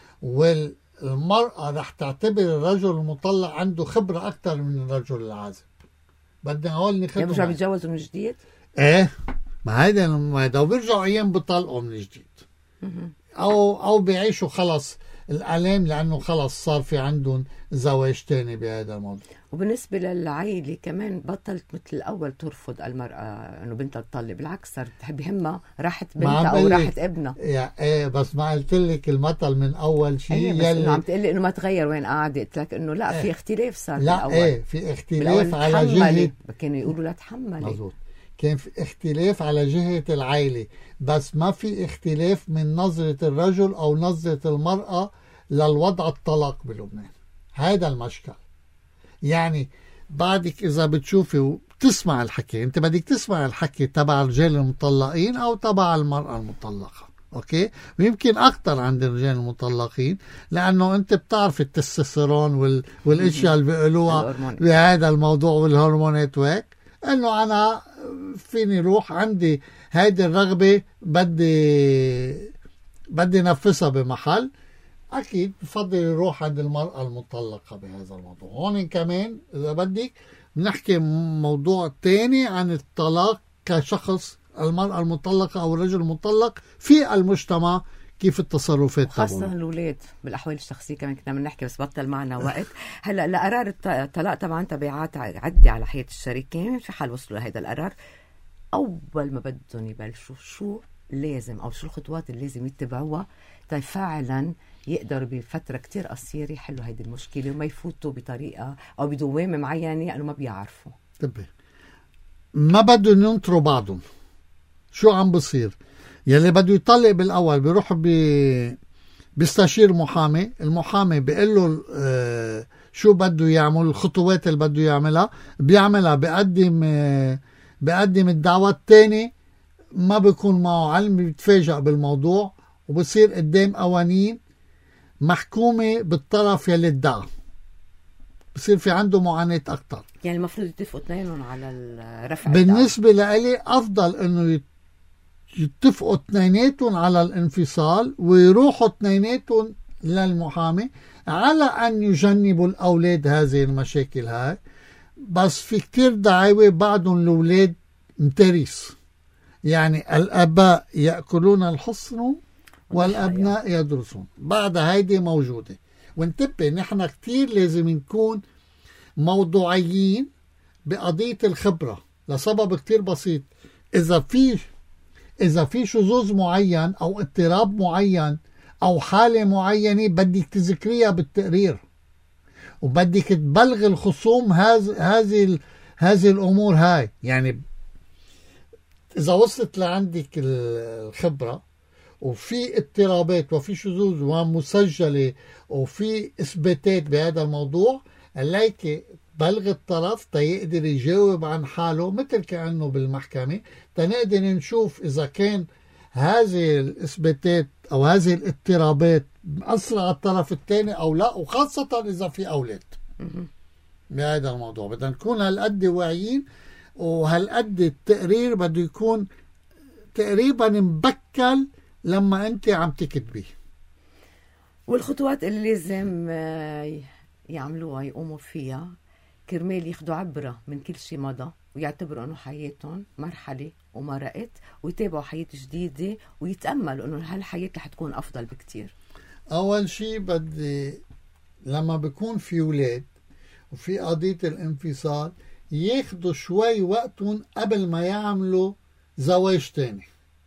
والمرأة رح تعتبر الرجل المطلق عنده خبرة أكثر من الرجل العازب. بدنا هول ناخذهم. يعني بيرجعوا بيتجوزوا من جديد؟ إيه ما هيدا هيدا وبيرجعوا أيام بيطلقوا من جديد، أو أو بيعيشوا خلص الآلام لأنه خلص صار في عندهم زواج تاني بهذا الموضوع. وبالنسبة للعائلة كمان بطلت مثل الأول ترفض المرأة إنه بنتها تطلق، بالعكس صارت بهمها راحت بنتها أو راحت ابنها. يا إيه بس ما قلت لك المثل من أول شيء. أيه بس إنه عم تقلي إنه ما تغير وين قاعدة، قلت لك إنه لا في اختلاف صار. لا بالأول إيه في اختلاف على جهة، كانوا يقولوا لا تحملي. مزبوط، كان في اختلاف على جهة العائلة، بس ما في اختلاف من نظرة الرجل أو نظرة المرأة للوضع الطلاق بلبنان. هذا المشكل. يعني بعدك إذا بتشوفي وبتسمع الحكي، أنت بدك تسمع الحكي تبع الرجال المطلقين أو تبع المرأة المطلقة، أوكي؟ ويمكن أكتر عند الرجال المطلقين، لأنه أنت بتعرف التستوستيرون وال... والأشياء اللي بيقولوها بهذا الموضوع والهرمونات وهيك، إنه أنا فيني روح عندي هيدي الرغبة بدي بدي نفسها بمحل، أكيد بفضل يروح عند المرأة المطلقة بهذا الموضوع. هون كمان إذا بدك بنحكي موضوع تاني عن الطلاق كشخص، المرأة المطلقة أو الرجل المطلق في المجتمع، كيف التصرفات تبعه، خاصة الأولاد بالأحوال الشخصية كمان كنا بنحكي بس بطل معنا وقت. هلا لقرار الطلاق طبعا تبعات عدي على حياة الشريكين، في حال وصلوا لهذا القرار أول ما بدهم يبلشوا شو لازم أو شو الخطوات اللي لازم يتبعوها طيب فعلا يقدروا بفترة كتير قصيرة يحلوا هيدي المشكلة وما يفوتوا بطريقة أو بدوامة معينة لأنه ما بيعرفوا. طبعا ما بدهم ينطروا بعضهم. شو عم بصير؟ يلي بده يطلق بالأول بيروح بي بيستشير محامي، المحامي بيقول له آه شو بده يعمل، الخطوات اللي بده يعملها بيعملها، بيقدم آه بيقدم الدعوة. الثاني ما بيكون معه علم، بيتفاجأ بالموضوع وبصير قدام قوانين محكومة بالطرف يلي ادعى، بصير في عنده معاناة أكتر. يعني المفروض يتفقوا اثنينهم على الرفع. بالنسبة لإلي أفضل إنه يتفقوا اثنيناتهم على الانفصال ويروحوا اثنيناتهم للمحامي على أن يجنبوا الأولاد هذه المشاكل هاي. بس في كتير دعاوى بعضهم الأولاد متريس، يعني الآباء يأكلون الحصن والأبناء يدرسون، بعد هيدي موجودة. وانتبه نحن كتير لازم نكون موضوعيين بقضية الخبرة لسبب كتير بسيط. إذا في إذا في شذوذ معين أو اضطراب معين أو حالة معينة بدك تذكريها بالتقرير وبدك تبلغ الخصوم هذه هذه هذه الأمور هاي. يعني إذا وصلت لعندك الخبرة وفي اضطرابات وفي شذوذ ومسجلة وفي إثباتات بهذا الموضوع، عليك بلغ الطرف تيقدر يجاوب عن حاله مثل كأنه بالمحكمة، تنقدر نشوف إذا كان هذه الإثباتات أو هذه الاضطرابات مأثرة على الطرف الثاني أو لا، وخاصة إذا في أولاد. بهذا الموضوع بدنا نكون هالقد واعيين، وهالقد التقرير بده يكون تقريبا مبكل لما أنت عم تكتبي. والخطوات اللي لازم يعملوها يقوموا فيها كرمال ياخدوا عبرة من كل شيء مضى، ويعتبروا أنه حياتهم مرحلة ومرقت، ويتابعوا حياة جديدة، ويتأملوا أنه هالحياة رح تكون أفضل بكتير. أول شيء بدي لما بيكون في أولاد وفي قضية الانفصال ياخدوا شوي وقتهم قبل ما يعملوا زواج تاني.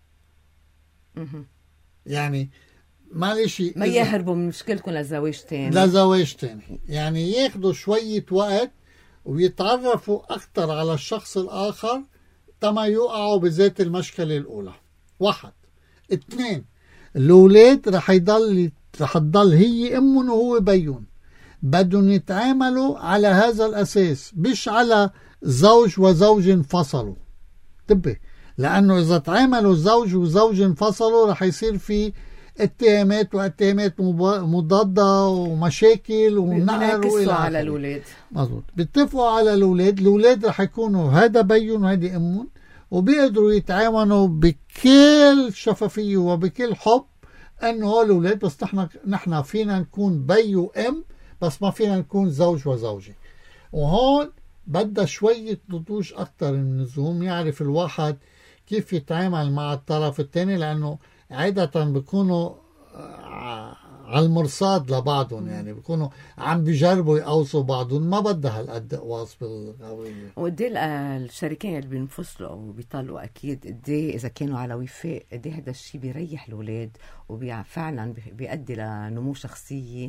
يعني معلش ما يهربوا من مشكلتكم لزواج تاني لزواج تاني يعني ياخدوا شوية وقت ويتعرفوا أكتر على الشخص الآخر تما يوقعوا بذات المشكلة الأولى. واحد. اثنين، الأولاد رح يضل رح تضل هي أمهم وهو بيون، بدهم يتعاملوا على هذا الأساس، مش على زوج وزوج انفصلوا. انتبه، لأنه إذا تعاملوا زوج وزوج انفصلوا رح يصير في اتهامات واتهامات مضادة ومشاكل ونقر وإلى على الأولاد. مظبوط، بيتفقوا على الأولاد. الأولاد رح يكونوا هذا بيون وهذه أمهم، وبيقدروا يتعاونوا بكل شفافية وبكل حب أنه هول الأولاد، بس نحن نحن فينا نكون بي وأم، بس ما فينا نكون زوج وزوجة. وهون بدها شوية نضوج أكتر من اللزوم، يعرف الواحد كيف يتعامل مع الطرف الثاني، لأنه عادة بيكونوا على المرصاد لبعضهم، يعني بيكونوا عم بيجربوا يقوصوا بعضهم، ما بدها هالقد قواص بالقوية. وقديه الشريكين اللي بينفصلوا او بيطلقوا اكيد قديه اذا كانوا على وفاق، قديه هذا الشيء بيريح الاولاد وفعلا بيؤدي لنمو شخصيه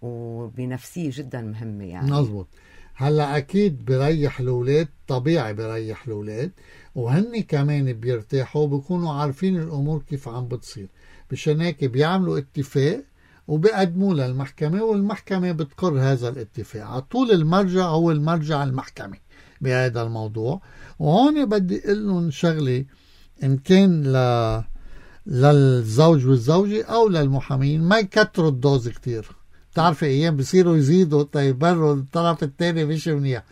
وبنفسيه جدا مهمه. يعني مظبوط. هلا اكيد بيريح الاولاد، طبيعي بيريح الاولاد، وهن كمان بيرتاحوا، بيكونوا عارفين الامور كيف عم بتصير. مشان هيك بيعملوا اتفاق وبيقدموه للمحكمة، والمحكمة بتقر هذا الاتفاق. على طول المرجع هو المرجع المحكمة بهذا الموضوع. وهون بدي اقول لهم شغلة، ان كان ل... للزوج والزوجة او للمحامين، ما يكتروا الدوز كتير. بتعرفي ايام بصيروا يزيدوا تيبروا الطرف الثاني مش منيح.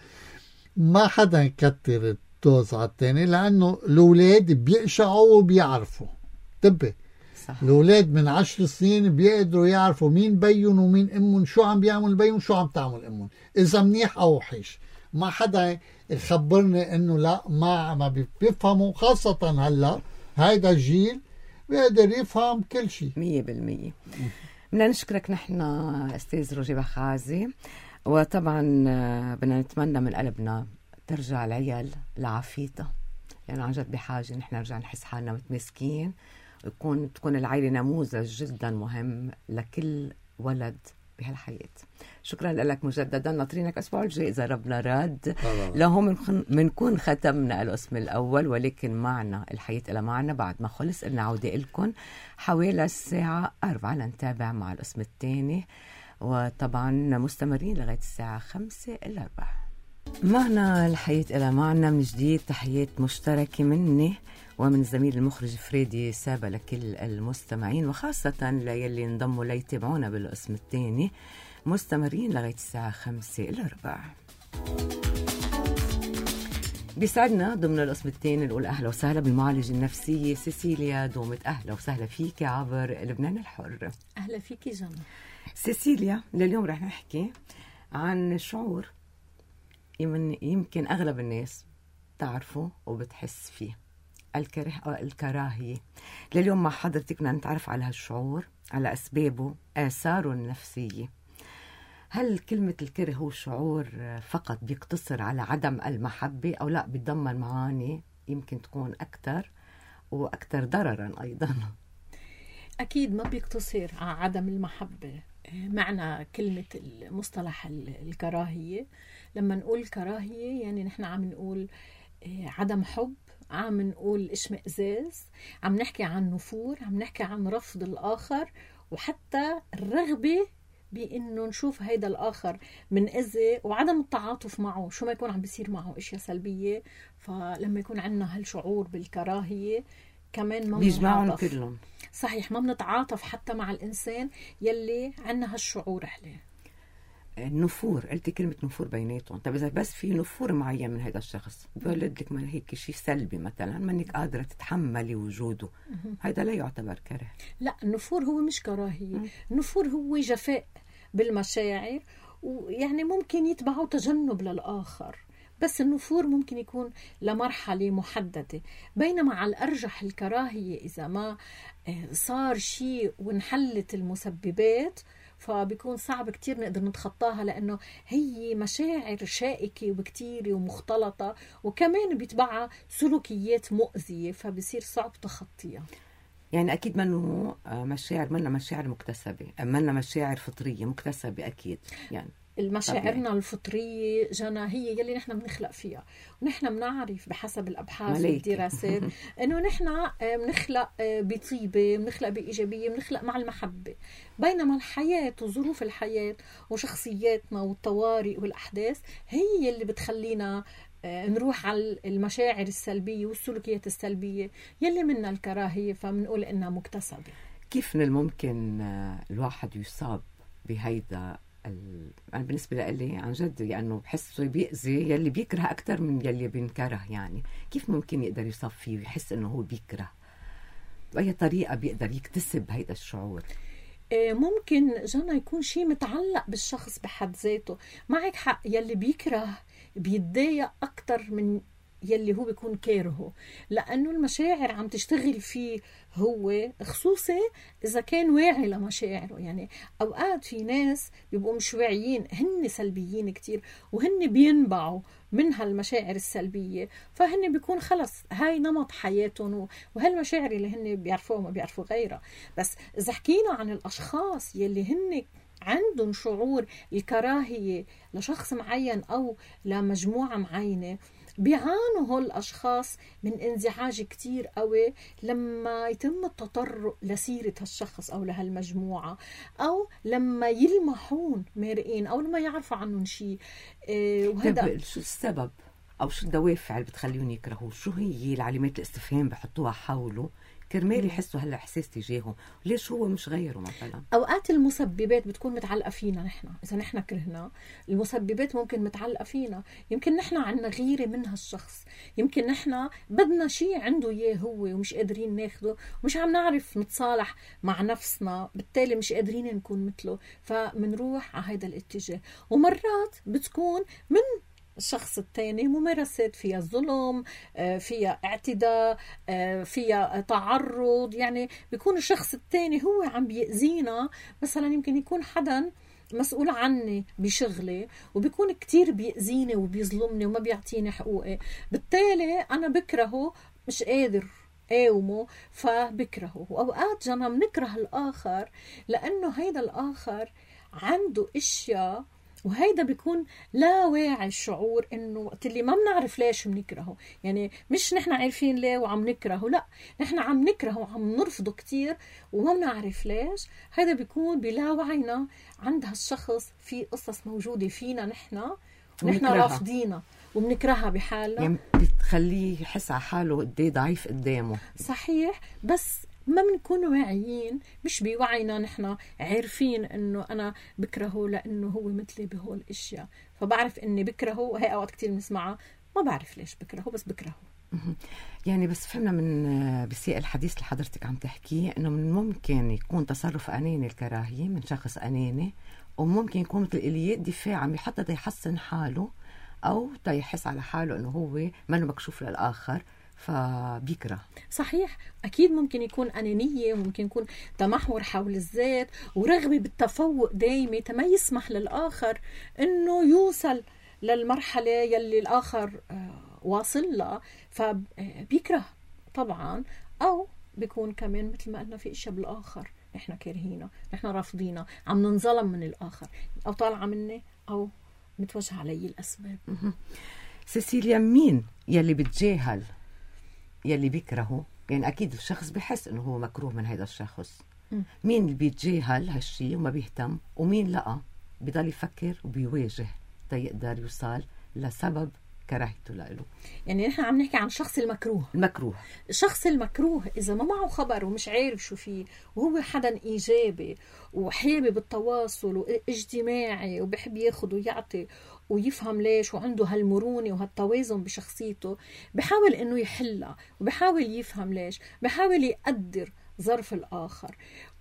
ما حدا يكتر الدوز على الثاني، لانه الاولاد بيقشعوا وبيعرفوا. انتبه، الأولاد من عشر سنين بيقدروا يعرفوا مين بيون ومين أمهم، شو عم بيعمل بيون شو عم تعمل أمهم، إذا منيح أو وحش. ما حدا يخبرني إنه لا ما ما بيفهموا، خاصة هلا هيدا الجيل بيقدر يفهم كل شيء مية بالمية. بدنا نشكرك نحن أستاذ روجي بخازي، وطبعا بدنا نتمنى من قلبنا ترجع العيال لعافيتها، يعني عن جد بحاجة نحن نرجع نحس حالنا متمسكين، يكون تكون العائلة نموذج جدا مهم لكل ولد بهالحياة. شكرا لك مجددا، ناطرينك الأسبوع الجاي إذا ربنا راد. لهم منكون ختمنا القسم الأول، ولكن معنا الحياة إلى معنا بعد ما خلص لنا عودة لكم حوالي الساعة أربعة لنتابع مع القسم الثاني، وطبعا مستمرين لغاية الساعة خمسة إلا ربع. معنا الحياة إلى معنا من جديد، تحيات مشتركة مني ومن زميل المخرج فريدي سابا لكل المستمعين، وخاصة ليلي انضموا ليتابعونا بالقسم الثاني. مستمرين لغاية الساعة خمسة إلا ربع. بيسعدنا ضمن القسم الثاني نقول أهلا وسهلا بالمعالجة النفسية سيسيليا دومت. أهلا وسهلا فيك عبر لبنان الحر. أهلا فيك جنى. سيسيليا، لليوم رح نحكي عن شعور يمكن أغلب الناس تعرفه وبتحس فيه، الكره أو الكراهية. لليوم مع حضرتك بدنا نتعرف على هالشعور، على أسبابه، آثاره النفسية. هل كلمة الكره هو شعور فقط بيقتصر على عدم المحبة، أو لا بيتضمن معاني يمكن تكون أكثر وأكثر ضررا أيضا؟ أكيد ما بيقتصر على عدم المحبة. معنى كلمة المصطلح الكراهية، لما نقول كراهية يعني نحن عم نقول عدم حب عم نقول اشمئزاز، عم نحكي عن نفور، عم نحكي عن رفض الآخر، وحتى الرغبة بأنه نشوف هيدا الآخر من أذى وعدم التعاطف معه شو ما يكون عم بيصير معه إشياء سلبية. فلما يكون عندنا هالشعور بالكراهية كمان ما بيجمعهم كلهم. صحيح، ما بنتعاطف حتى مع الإنسان يلي عندنا هالشعور عليه. النفور، قلتي كلمة نفور بيناتهم. طب إذا بس في نفور معين من هذا الشخص بيولد لك ما هيك شيء سلبي مثلا، منك قادرة تتحملي وجوده، هذا لا يعتبر كره. لا، النفور هو مش كراهية، النفور هو جفاء بالمشاعر، ويعني ممكن يتبعه تجنب للآخر، بس النفور ممكن يكون لمرحلة محددة. بينما على الأرجح الكراهية إذا ما صار شيء وانحلت المسببات فبيكون صعب كتير نقدر نتخطاها، لأنه هي مشاعر شائكة وكتيرة ومختلطة، وكمان بيتبعها سلوكيات مؤذية، فبصير صعب تخطيها. يعني أكيد منه مشاعر، منها مشاعر مكتسبة، منها مشاعر فطرية مكتسبة أكيد. يعني المشاعرنا الفطرية جنا هي يلي نحن بنخلق فيها، ونحن بنعرف بحسب الأبحاث والدراسات إنه نحن بنخلق بطيبة، بنخلق بإيجابية، بنخلق مع المحبة. بينما الحياة وظروف الحياة وشخصياتنا والطوارئ والأحداث هي اللي بتخلينا نروح على المشاعر السلبية والسلوكيات السلبية يلي منها الكراهية، فبنقول إنها مكتسبة. كيف من الممكن الواحد يصاب بهيدا؟ أنا بالنسبة لي عن جد لأنه بحسه بيأذي يلي بيكره أكتر من يلي بينكره. يعني كيف ممكن يقدر يصاب فيه ويحس إنه هو بيكره؟ بأي طريقة بيقدر يكتسب هيدا الشعور؟ ممكن جنى يكون شيء متعلق بالشخص بحد ذاته. معك حق، يلي بيكره بيتضايق أكتر من يلي هو بيكون كارهه، لأنه المشاعر عم تشتغل فيه هو، خصوصي إذا كان واعي لمشاعره. يعني أوقات في ناس بيبقوا مش واعيين، هن سلبيين كتير وهن بينبعوا من هالمشاعر السلبية، فهن بيكون خلص هاي نمط حياتهم وهالمشاعر اللي هن بيعرفوها وما بيعرفوا غيرها. بس إذا حكينا عن الأشخاص يلي هن عندهم شعور الكراهية لشخص معين أو لمجموعة معينة، بيعانوا هول الأشخاص من انزعاج كتير قوي لما يتم التطرق لسيرة هالشخص أو لهالمجموعة، أو لما يلمحون مرئين أو لما يعرفوا عنهم شيء. إيه وهذا شو السبب أو شو الدوافع اللي بتخليهم يكرهوا؟ شو هي العلامات الاستفهام بحطوها حوله كرمال يحسوا هالإحساس تجاههم؟ ليش هو مش غيره مثلا؟ أوقات المسببات بتكون متعلقة فينا نحن. إذا نحن كرهنا، المسببات ممكن متعلقة فينا. يمكن نحن عنا غيرة من هالشخص، يمكن نحن بدنا شيء عنده إياه هو ومش قادرين ناخده، ومش عم نعرف نتصالح مع نفسنا، بالتالي مش قادرين نكون مثله، فمنروح على هذا الاتجاه. ومرات بتكون من الشخص الثاني ممارسات فيها ظلم، فيها اعتداء، فيها تعرض. يعني بيكون الشخص الثاني هو عم بيأذينا، مثلا يمكن يكون حدا مسؤول عني بشغلي وبيكون كتير بيأذيني وبيظلمني وما بيعطيني حقوقي، بالتالي أنا بكرهه، مش قادر قاومه فبكرهه. وأوقات جانا بنكره الآخر لأنه هيدا الآخر عنده إشياء، وهيدا بيكون لا واعي الشعور انه وقت اللي ما بنعرف ليش بنكرهه. يعني مش نحن عارفين ليه وعم نكرهه، لا، نحن عم نكرهه وعم نرفضه كتير وما بنعرف ليش. هيدا بيكون بلا وعينا عند هالشخص في قصص موجودة فينا نحن ونحن رافضينها وبنكرهها بحالنا، يعني بتخليه يحس على حاله قديه ضعيف قدامه. صحيح، بس ما بنكون واعيين، مش بوعينا نحن عارفين انه انا بكرهه لانه هو مثلي بهول الاشياء، فبعرف اني بكرهه. وهي اوقات كتير بنسمعها ما بعرف ليش بكرهه بس بكرهه. يعني بس فهمنا من بسياق الحديث اللي حضرتك عم تحكيه انه من ممكن يكون تصرف اناني الكراهية من شخص اناني، وممكن يكون مثل اليات دفاع عم يحطها تيحسن حاله او تيحس على حاله انه هو ما مكشوف للاخر فبيكره. صحيح، أكيد ممكن يكون أنانية، وممكن يكون تمحور حول الذات ورغبة بالتفوق دايمة تما يسمح للآخر أنه يوصل للمرحلة يلي الآخر واصل لها، فبيكره طبعا. أو بيكون كمان مثل ما قلنا في إشياء بالآخر نحن كارهينه، نحن رافضينه، عم ننظلم من الآخر، أو طالعة مني أو متوجه علي الأسباب. سيسيليا، مين يلي بتجاهل يلي بيكرهه، يعني أكيد الشخص بيحس إنه هو مكروه من هذا الشخص. م. مين اللي بيتجاهل هالشي وما بيهتم، ومين لأ بيضل يفكر وبيواجه تيقدر يوصل لسبب كراهيته له. يعني نحن عم نحكي عن الشخص المكروه. المكروه الشخص المكروه إذا ما معه خبر ومش عارف شو فيه، وهو حدا إيجابي وحابب التواصل واجتماعي وبحب ياخد ويعطي ويفهم ليش وعنده هالمرونة وهالتوازن بشخصيته، بحاول إنه يحلها وبحاول يفهم ليش، بحاول يقدر ظرف الآخر.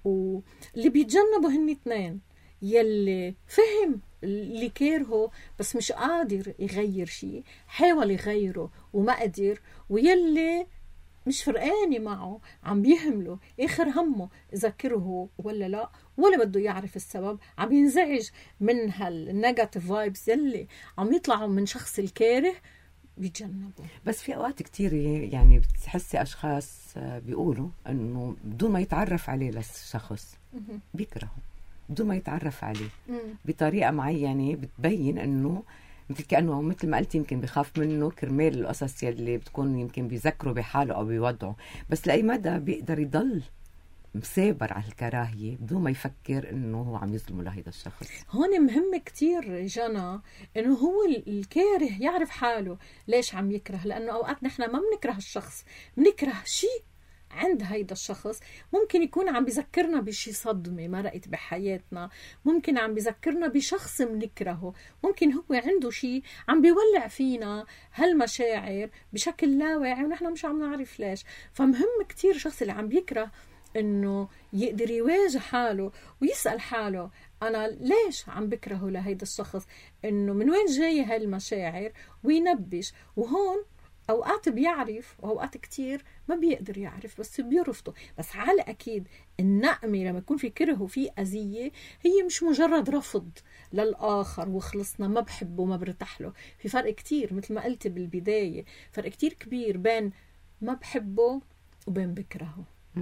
واللي بيتجنبوا هن اثنين، يلي فهم اللي كيرهه بس مش قادر يغير شيء، حاول يغيره وما قدر، ويلي مش فرقاني معه عم بيهمله آخر همه إذا كرهه ولا لا، ولا بده يعرف السبب، عم ينزعج من هالنيجاتيف فايبس يلي عم يطلعوا من شخص الكاره، بيتجنبوا. بس في أوقات كتير يعني بتحسي أشخاص بيقولوا أنه بدون ما يتعرف عليه للشخص بيكرهه، بدون ما يتعرف عليه بطريقة معينة بتبين أنه مثل كأنه مثل ما قلت يمكن بيخاف منه كرمال القصص يلي بتكون يمكن بيذكروا بحاله أو بيوضعه، بس لأي مدى بيقدر يضل مسابر على الكراهية بدون ما يفكر أنه هو عم يظلمه لهذا الشخص. هون مهم كتير جانا أنه هو الكاره يعرف حاله ليش عم يكره، لأنه أوقات نحن ما بنكره الشخص، بنكره شيء عند هيدا الشخص. ممكن يكون عم بيذكرنا بشي صدمة مرقت بحياتنا، ممكن عم بيذكرنا بشخص منكرهه، ممكن هو عنده شي عم بيولع فينا هالمشاعر بشكل لا واعي ونحن مش عم نعرف ليش. فمهم كتير شخص اللي عم بيكره انه يقدر يواجه حاله ويسأل حاله انا ليش عم بكرهه لهيدا الشخص، انه من وين جاي هالمشاعر، وينبش. وهون أوقات بيعرف وأوقات كتير ما بيقدر يعرف بس بيرفضه. بس على أكيد النقمة لما يكون في كره وفي أذية هي مش مجرد رفض للآخر وخلصنا ما بحبه ما برتاح له. في فرق كتير مثل ما قلت بالبداية، فرق كتير كبير بين ما بحبه وبين بكرهه.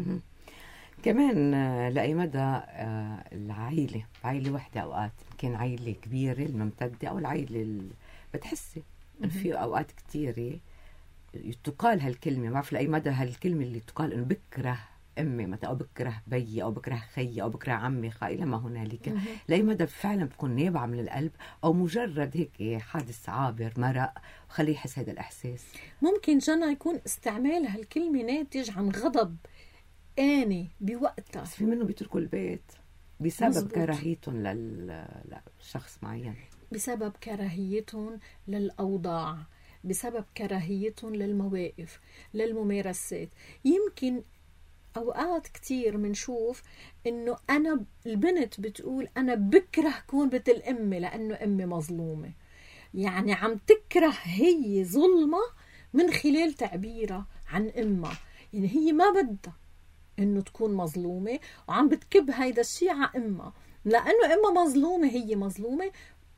كمان لأي مدى العائلة عائلة واحدة أوقات يمكن عائلة كبيرة الممتدة أو العائلة بتحسي في أوقات كتيرة تقال هالكلمة، ما بعرف لأي مدى هالكلمة اللي تقال إنه بكره أمي مثلا أو بكره بيي أو بكره خيي أو بكره عمي إلى ما هنالك، لأي مدى فعلا بتكون نابعة من القلب أو مجرد هيك حادث عابر مرق وخليه يحس هذا الإحساس. ممكن جنى يكون استعمال هالكلمة ناتج عن غضب آني بوقتها، بس في منه بيتركوا البيت بسبب مزبوط. كراهيتهم للشخص معين، بسبب كراهيتهم للأوضاع، بسبب كراهيتهم للمواقف للممارسات. يمكن أوقات كتير منشوف إنه أنا البنت بتقول أنا بكره كون بنت الأمي لأنه أمي مظلومة، يعني عم تكره هي ظلمة من خلال تعبيرها عن أمها، يعني هي ما بدها إنه تكون مظلومة وعم بتكب هيدا الشيء على أمها، لأنه أمها مظلومة هي مظلومة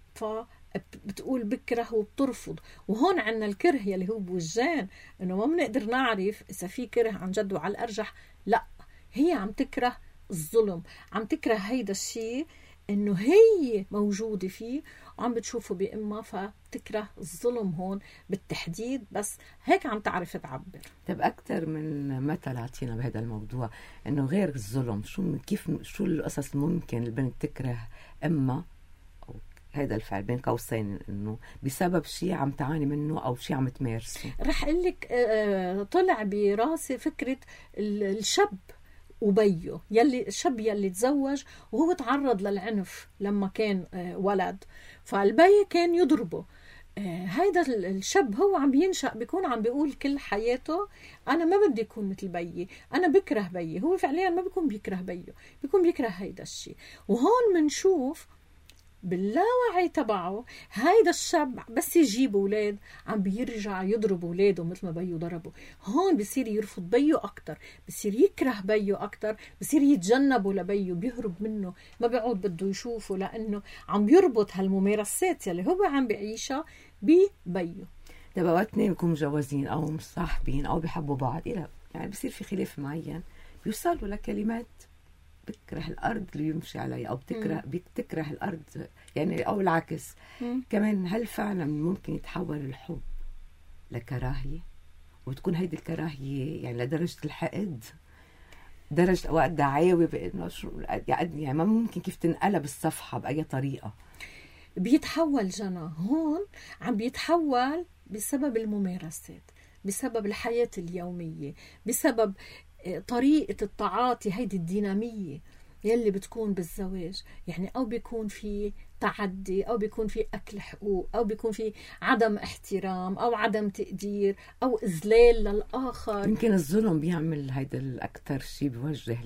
فبتقول بكره وبترفض. وهون عنا الكره يلي هو بوجان، إنه ما بنقدر نعرف إذا في كره عن جد، وعلى الأرجح لا، هي عم تكره الظلم، عم تكره هيدا الشيء إنه هي موجودة فيه وعم بتشوفه بأمها، فتكره الظلم هون بالتحديد، بس هيك عم تعرف تعبر. طب أكتر من مثل عطينا بهذا الموضوع إنه غير الظلم، شو كيف شو القصص ممكن البنت تكره أمها أو هذا الفعل بين قوسين إنه بسبب شيء عم تعاني منه أو شيء عم تمارسه؟ رح أقول لك طلع براسي فكرة الشاب وبيه، يلي الشاب يلي تزوج وهو تعرض للعنف لما كان ولد، فالبي كان يضربه. هيدا الشاب هو عم بينشأ بيكون عم بيقول كل حياته أنا ما بدي أكون مثل بيي، أنا بكره بيي. هو فعليا ما بيكون بيكره بيه، بيكون بيكره هيدا الشيء. وهون منشوف باللاوعي تبعه هيدا الشاب بس يجيب أولاد عم بيرجع يضرب أولاده مثل ما بيو ضربه. هون بصير يرفض بيو أكتر، بصير يكره بيو أكتر، بصير يتجنبه لبيو، بيهرب منه، ما بيعود بده يشوفه، لأنه عم بيربط هالممارسات يلي هو عم بيعيشها ببيو. طب أوقات اثنين بيكونوا مجوزين أو مصاحبين أو بيحبوا بعض، إلى يعني بصير في خلاف معين بيوصلوا لكلمات بتكره الأرض اللي يمشي عليها أو بتكره بتكره الأرض يعني أو العكس. مم. كمان هل فعلا ممكن يتحول الحب لكراهية وتكون هيدي الكراهية يعني لدرجة الحقد، درجة وقت دعاوي بأنه شو يعني ما ممكن كيف تنقلب الصفحة بأي طريقة. بيتحول جنى هون، عم بيتحول بسبب الممارسات، بسبب الحياة اليومية، بسبب طريقة التعاطي هيدي الدينامية يلي بتكون بالزواج. يعني أو بيكون في تعدي، أو بيكون في أكل حقوق، أو بيكون في عدم احترام أو عدم تقدير أو إذلال للآخر. يمكن الظلم بيعمل هيدا الأكثر شيء بيوجه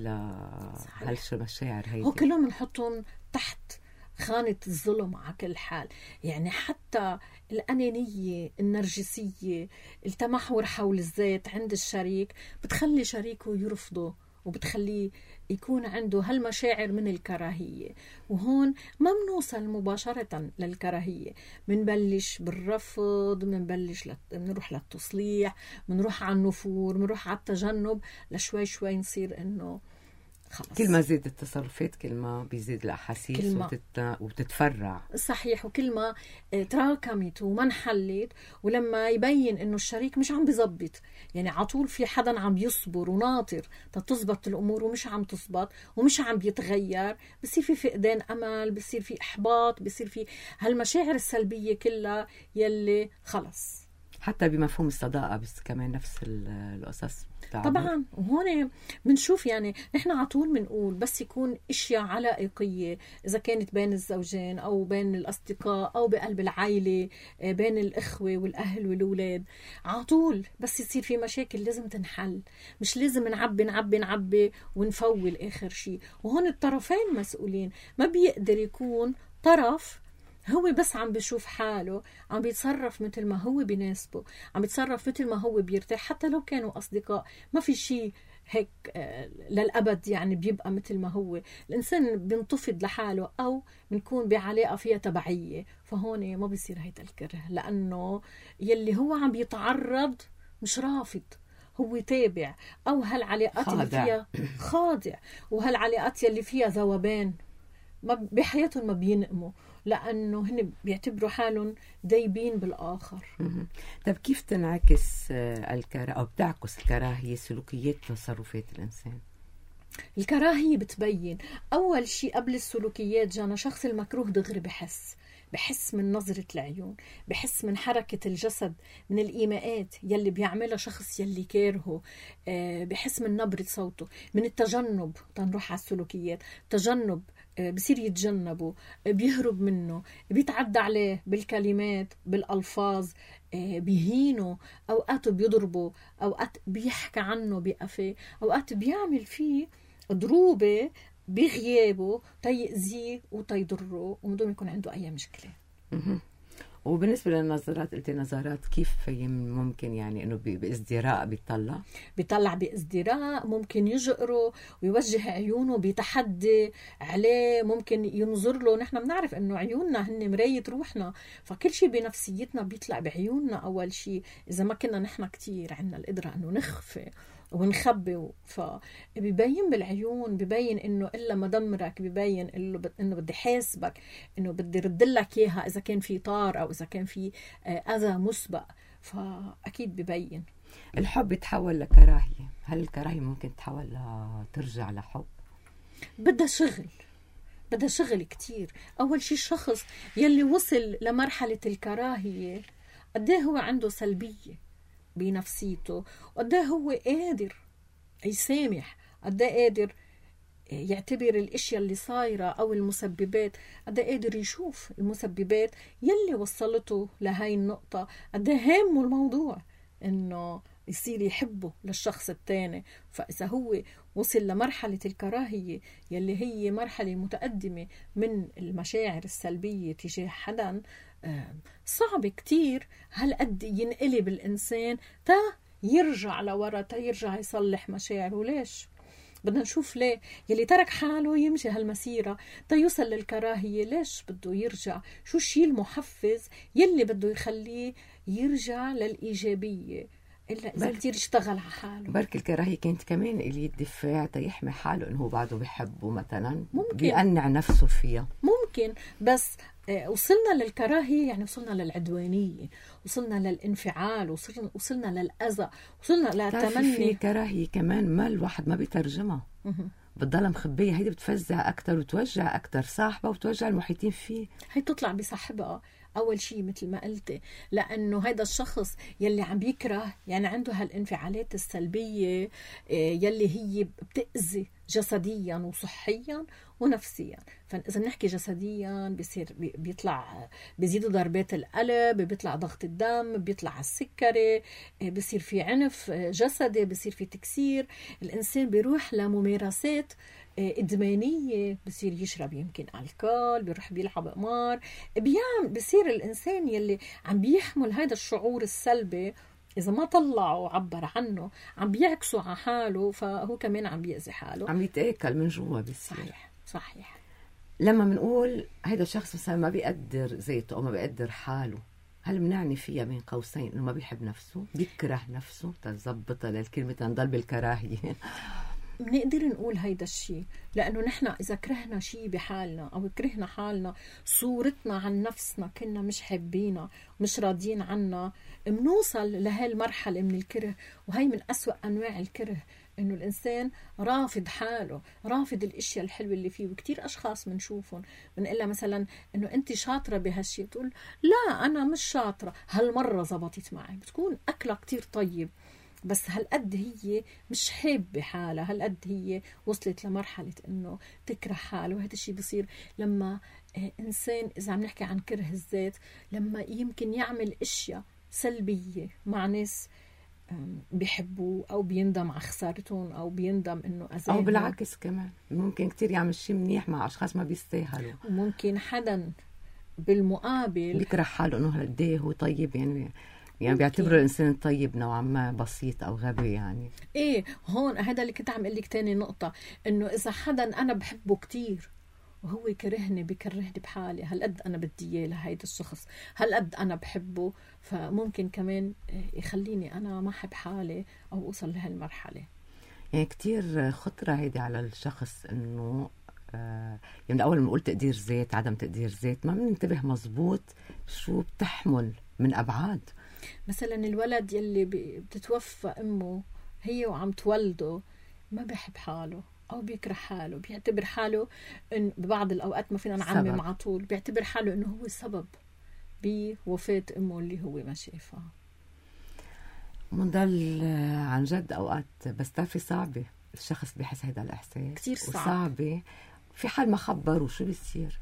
لهالمشاعر هيدي. هو كلهم بنحطهم تحت خانة الظلم على كل حال. يعني حتى الأنانية النرجسية، التمحور حول الذات عند الشريك بتخلي شريكه يرفضه، وبتخليه يكون عنده هالمشاعر من الكراهية. وهون ما بنوصل مباشرة للكراهية، منبلش بالرفض، منبلش لت... منروح للتصليح، منروح على النفور، منروح على التجنب، لشوي شوي نصير إنه خلص. كل ما زيد التصرفات كل ما بيزيد الأحاسيس وتت... وتتفرع. صحيح. وكل ما تراكمت وما انحلت، ولما يبين إنه الشريك مش عم بيزبط، يعني عطول في حدا عم يصبر وناطر تتزبط الأمور ومش عم تزبط ومش عم بيتغير، بصير في فقدان أمل، بصير في إحباط، بصير في هالمشاعر السلبية كلها يلي خلص. حتى بمفهوم الصداقة بس كمان نفس القصص طبعا. وهون بنشوف يعني نحن عطول بنقول بس يكون اشياء علائقية، اذا كانت بين الزوجين او بين الاصدقاء او بقلب العائلة بين الاخوة والاهل والاولاد، عطول بس يصير في مشاكل لازم تنحل، مش لازم نعبي نعبي نعبي ونفول اخر شيء. وهون الطرفين مسؤولين. ما بيقدر يكون طرف هو بس عم بيشوف حاله عم بيتصرف مثل ما هو بيناسبه، عم بيتصرف مثل ما هو بيرتاح، حتى لو كانوا أصدقاء ما في شيء هيك للأبد يعني بيبقى مثل ما هو. الإنسان بينتفض لحاله أو بنكون بعلاقة فيها تبعية، فهون ما بيصير هيدا الكره، لأنه يلي هو عم بيتعرض مش رافض، هو تابع، أو هالعلاقات اللي فيها خاضع، وهالعلاقات يلي فيها ذوبان ما بحياتهم ما بينقموا، لأنه هن بيعتبروا حالهم دايبين بالآخر. طب كيف تنعكس الكراهية أو بتعكس الكراهية سلوكيات تصرفات الإنسان؟ الكراهية بتبين أول شيء قبل السلوكيات جانا شخص المكروه دغري بحس بحس من نظرة العيون، بحس من حركة الجسد، من الإيماءات يلي بيعملها شخص يلي كارهه، بحس من نبرة صوته، من التجنب. تنروح على السلوكيات، تجنب بصير يتجنبه، بيهرب منه، بيتعدى عليه بالكلمات بالألفاظ، بيهينه، أوقات بيضربه، أوقات بيحكي عنه بقفه، أوقات بيعمل فيه ضروبة بغيابه تيأذيه وتيضره ومن دون يكون عنده أي مشكلة. وبالنسبة للنظرات، قلت نظرات كيف ممكن يعني إنه بإزدراء بيطلع بيطلع بإزدراء، ممكن يجقره ويوجه عيونه بتحدي عليه، ممكن ينظر له. نحن بنعرف إنه عيوننا هن مراية روحنا، فكل شيء بنفسيتنا بيطلع بعيوننا أول شيء. إذا ما كنا نحن كتير عنا القدرة إنه نخفي ونخبي، فبيبين بالعيون، بيبين إنه إلا ما دمرك، بيبين إنه بدي حاسبك، إنه بدي ردلك إياها إذا كان في طار أو إذا كان في أذى مسبق، فأكيد بيبين. الحب يتحول لكراهية، هل الكراهية ممكن تتحول ترجع لحب؟ بدها شغل، بدها شغل كتير. أول شيء الشخص يلي وصل لمرحلة الكراهية قديه هو عنده سلبية بنفسيته، وقديه هو قادر يسامح، قديه قادر يعتبر الاشياء اللي صايرة او المسببات، قديه قادر يشوف المسببات يلي وصلته لهاي النقطة، قديه هامه الموضوع انه يصير يحبه للشخص التاني. فإذا هو وصل لمرحلة الكراهية يلي هي مرحلة متقدمة من المشاعر السلبية تجاه حدا، صعب كتير هالقد ينقلب الإنسان تا يرجع لورا، تا يرجع يصلح مشاعره. ليش؟ بدنا نشوف ليه يلي ترك حاله يمشي هالمسيرة تا يوصل للكراهية، ليش بده يرجع؟ شو الشيء المحفز يلي بده يخليه يرجع للإيجابية إلا إذا كتير اشتغل على حاله؟ بركي الكراهية كانت كمان إلي الدفاع تا يحمي حاله إنه هو بعده بيحبه مثلا، ممكن بيقنع نفسه فيها. ممكن ممكن بس وصلنا للكراهية، يعني وصلنا للعدوانية، وصلنا للانفعال، وصلنا وصلنا للأذى، وصلنا للتمني. في كراهية كمان ما الواحد ما بيترجمها، بتضل مخبية، هيدي بتفزع أكتر وتوجع أكتر صاحبها وتوجع المحيطين فيه. هي تطلع بصاحبها أول شيء مثل ما قلتي، لأنه هيدا الشخص يلي عم بيكره، يعني عنده هالانفعالات السلبية يلي هي بتأذي جسديا وصحيا ونفسيا. فإذا بنحكي جسديا بيصير بيطلع بيزيدوا ضربات القلب، بيطلع ضغط الدم، بيطلع السكري، بيصير في عنف جسدي، بيصير في تكسير، الإنسان بيروح لممارسات إدمانية، بصير يشرب يمكن الكول، بيروح بيلعب قمار، بيعمل بصير الإنسان يلي عم بيحمل هذا الشعور السلبي، إذا ما طلعه وعبر عنه عم بيعكسه على حاله، فهو كمان عم بيأذي حاله، عم يتآكل من جوا بيصير. صحيح صحيح. لما منقول هذا الشخص مثلا ما بيقدر ذاته أو ما بيقدر حاله، هل بنعني فيها بين قوسين إنه ما بيحب نفسه، بيكره نفسه؟ تظبطها للكلمة نضل بالكراهية. بنقدر نقول هيدا الشيء، لأنه نحن إذا كرهنا شيء بحالنا أو كرهنا حالنا، صورتنا عن نفسنا كنا مش حابينها مش راضيين عنها، منوصل لهالمرحلة من الكره. وهي من أسوأ أنواع الكره، إنه الإنسان رافض حاله، رافض الأشياء الحلوة اللي فيه. وكتير أشخاص منشوفهم بنقلها مثلا إنه أنت شاطرة بهالشيء، بتقول لا أنا مش شاطرة، هالمرة زبطت معي، بتكون أكلها كتير طيب بس هالقد هي مش حابة حالها، هالقد هي وصلت لمرحلة إنه تكره حاله. وهذا الشيء بيصير لما إنسان، إذا عم نحكي عن كره الذات، لما يمكن يعمل أشياء سلبية مع ناس بيحبوه، أو بيندم على خسارتهم، أو بيندم إنه أذاهم، أو بالعكس كمان ممكن كتير يعمل شيء منيح مع أشخاص ما بيستاهلوا. وممكن حدا بالمقابل بيكره حاله إنه هالقد هو طيب، يعني يعني بيعتبروا الإنسان طيب نوعا ما بسيط أو غبي يعني. إيه هون هذا اللي كنت عم قلك تاني نقطة، إنه إذا حدا أنا بحبه كتير وهو كرهني، بكرهني بحالي، هالقد أنا بدي إياه لهيدا الشخص، هالقد أنا بحبه، فممكن كمان يخليني أنا ما أحب حالي أو أوصل لهالمرحلة. يعني كتير خطرة هيدي على الشخص، إنه آه يعني أول ما نقول تقدير ذات، عدم تقدير ذات، ما بننتبه مزبوط شو بتحمل من أبعاد. مثلا الولد يلي بتتوفى أمه هي وعم تولده، ما بيحب حاله أو بيكره حاله، بيعتبر حاله إن ببعض الأوقات ما فينا نعمم على طول، بيعتبر حاله إنه هو السبب بوفاة أمه اللي هو ما شافها. منضل عن جد أوقات، بس تعرفي صعبة الشخص بيحس هيدا الإحساس كتير صعب، وصعبة في حال ما خبروا شو بيصير.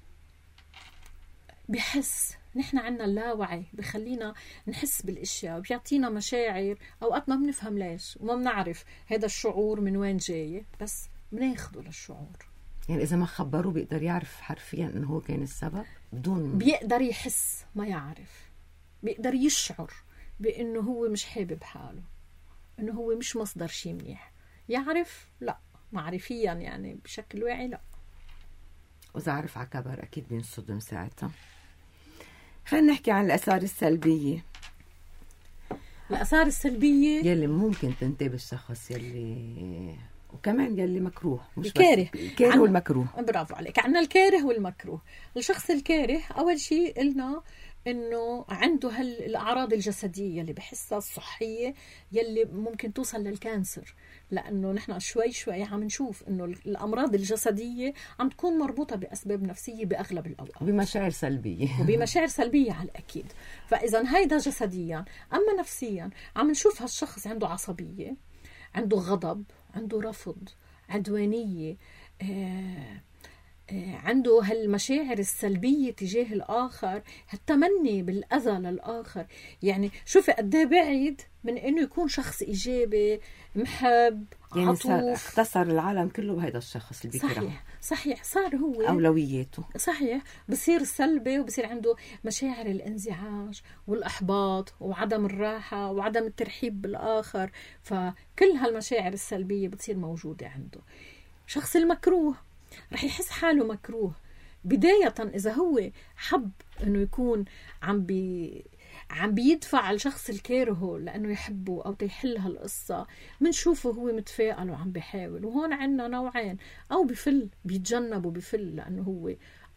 بحس نحن عنا اللاوعي بخلينا نحس بالاشياء، بيعطينا مشاعر اوقات ما بنفهم ليش وما بنعرف هذا الشعور من وين جاي، بس بناخده للشعور. يعني اذا ما خبروه بيقدر يعرف حرفيا انه هو كان السبب بدون، بيقدر يحس، ما يعرف، بيقدر يشعر بانه هو مش حابب حاله، انه هو مش مصدر شيء منيح. يعرف لا، معرفيا يعني بشكل واعي لا. واذا عرف على كبر اكيد بينصدم ساعتها. خلينا نحكي عن الآثار السلبية. الآثار السلبية يلي ممكن تنتابه بالشخص يلي، وكمان يلي مكروه، مش الكاره. الكاره والمكروه. برافو عليك. عنا الكاره والمكروه. الشخص الكاره أول شيء قلنا إنه عنده هالأعراض الجسدية اللي بحسها الصحية يلي ممكن توصل للكانسر، لأنه نحن شوي شوي عم نشوف إنه الأمراض الجسدية عم تكون مربوطة بأسباب نفسية بأغلب الأوقات، وبمشاعر سلبية وبمشاعر سلبية على الأكيد. فإذا هيدا جسديا. أما نفسيا عم نشوف هالشخص عنده عصبية، عنده غضب، عنده رفض، عدوانية، آه عنده هالمشاعر السلبية تجاه الآخر، هالتمني بالأذى للآخر. يعني شوفي قديه بعيد من إنه يكون شخص إيجابي محب يعني عطوف. اختصر العالم كله بهذا الشخص اللي بيكره. صحيح صحيح، صار هو أولوياته. صحيح، بصير سلبي وبصير عنده مشاعر الانزعاج والأحباط وعدم الراحة وعدم الترحيب بالآخر. فكل هالمشاعر السلبية بتصير موجودة عنده. شخص المكروه رح يحس حاله مكروه بداية إذا هو حب إنه يكون عم بي عم بيدفع الشخص الكارهه لأنه يحبه أو تيحل هالقصة، منشوفه هو متفائل وعم بيحاول. وهون عنا نوعين، أو بفل بيتجنب وبفل لأنه هو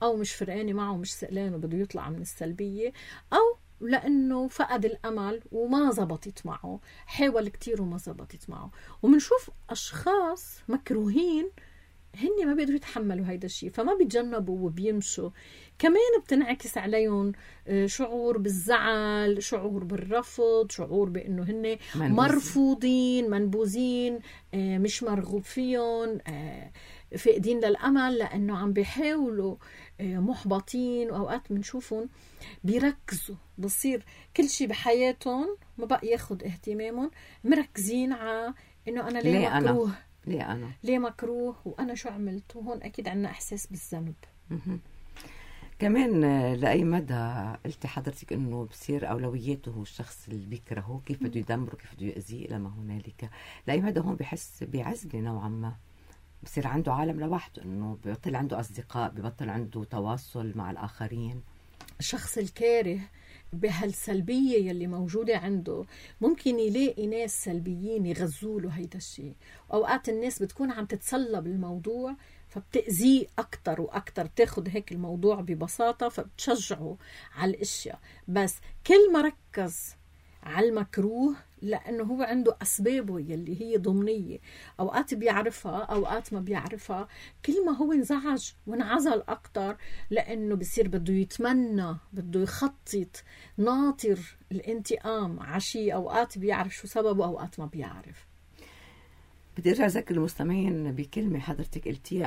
أو مش فرقاني معه مش سألان وبده يطلع من السلبية، أو لأنه فقد الأمل وما زبطت معه، حاول كتير وما زبطت معه. ومنشوف أشخاص مكروهين هن ما بيقدروا يتحملوا هيدا الشيء فما بيتجنبوا وبيمشوا. كمان بتنعكس عليهم شعور بالزعل، شعور بالرفض، شعور بأنه هن مرفوضين، منبوذين، مش مرغوب فيهم، فاقدين للأمل لأنه عم بيحاولوا، محبطين. وأوقات بنشوفهم بيركزوا، بصير كل شيء بحياتهم ما بقى ياخد اهتمامهم، مركزين على إنه أنا ليه, ليه مكروه أنا؟ ليه أنا ليه مكروه وأنا شو عملت. وهون أكيد عنا إحساس بالذنب. كمان لأي مدى قلتي حضرتك إنه بصير أولوياته هو الشخص اللي بيكرهه، كيف بده يدمره، كيف بده يأذيه إلى ما هنالك. لأي مدى هون بحس بعزلة نوعا ما، بصير عنده عالم لوحده، إنه بيبطل عنده أصدقاء، بيبطل عنده تواصل مع الآخرين. الشخص الكاره بهالسلبية يلي موجودة عنده ممكن يلاقي ناس سلبيين يغزوله هيدا الشيء. أوقات الناس بتكون عم تتسلى بالموضوع فبتأذيه أكتر وأكتر، تاخد هيك الموضوع ببساطة فبتشجعه على الاشياء. بس كل ما ركز على المكروه لأنه هو عنده أسبابه يلي هي ضمنية، أوقات بيعرفها أوقات ما بيعرفها، كل ما هو انزعج وانعزل أكتر لأنه بصير بده يتمنى، بده يخطط، ناطر الانتقام عشي. أوقات بيعرف شو سببه أوقات ما بيعرف. بدي أرجع أذكر المستمعين بكلمة حضرتك قلتيها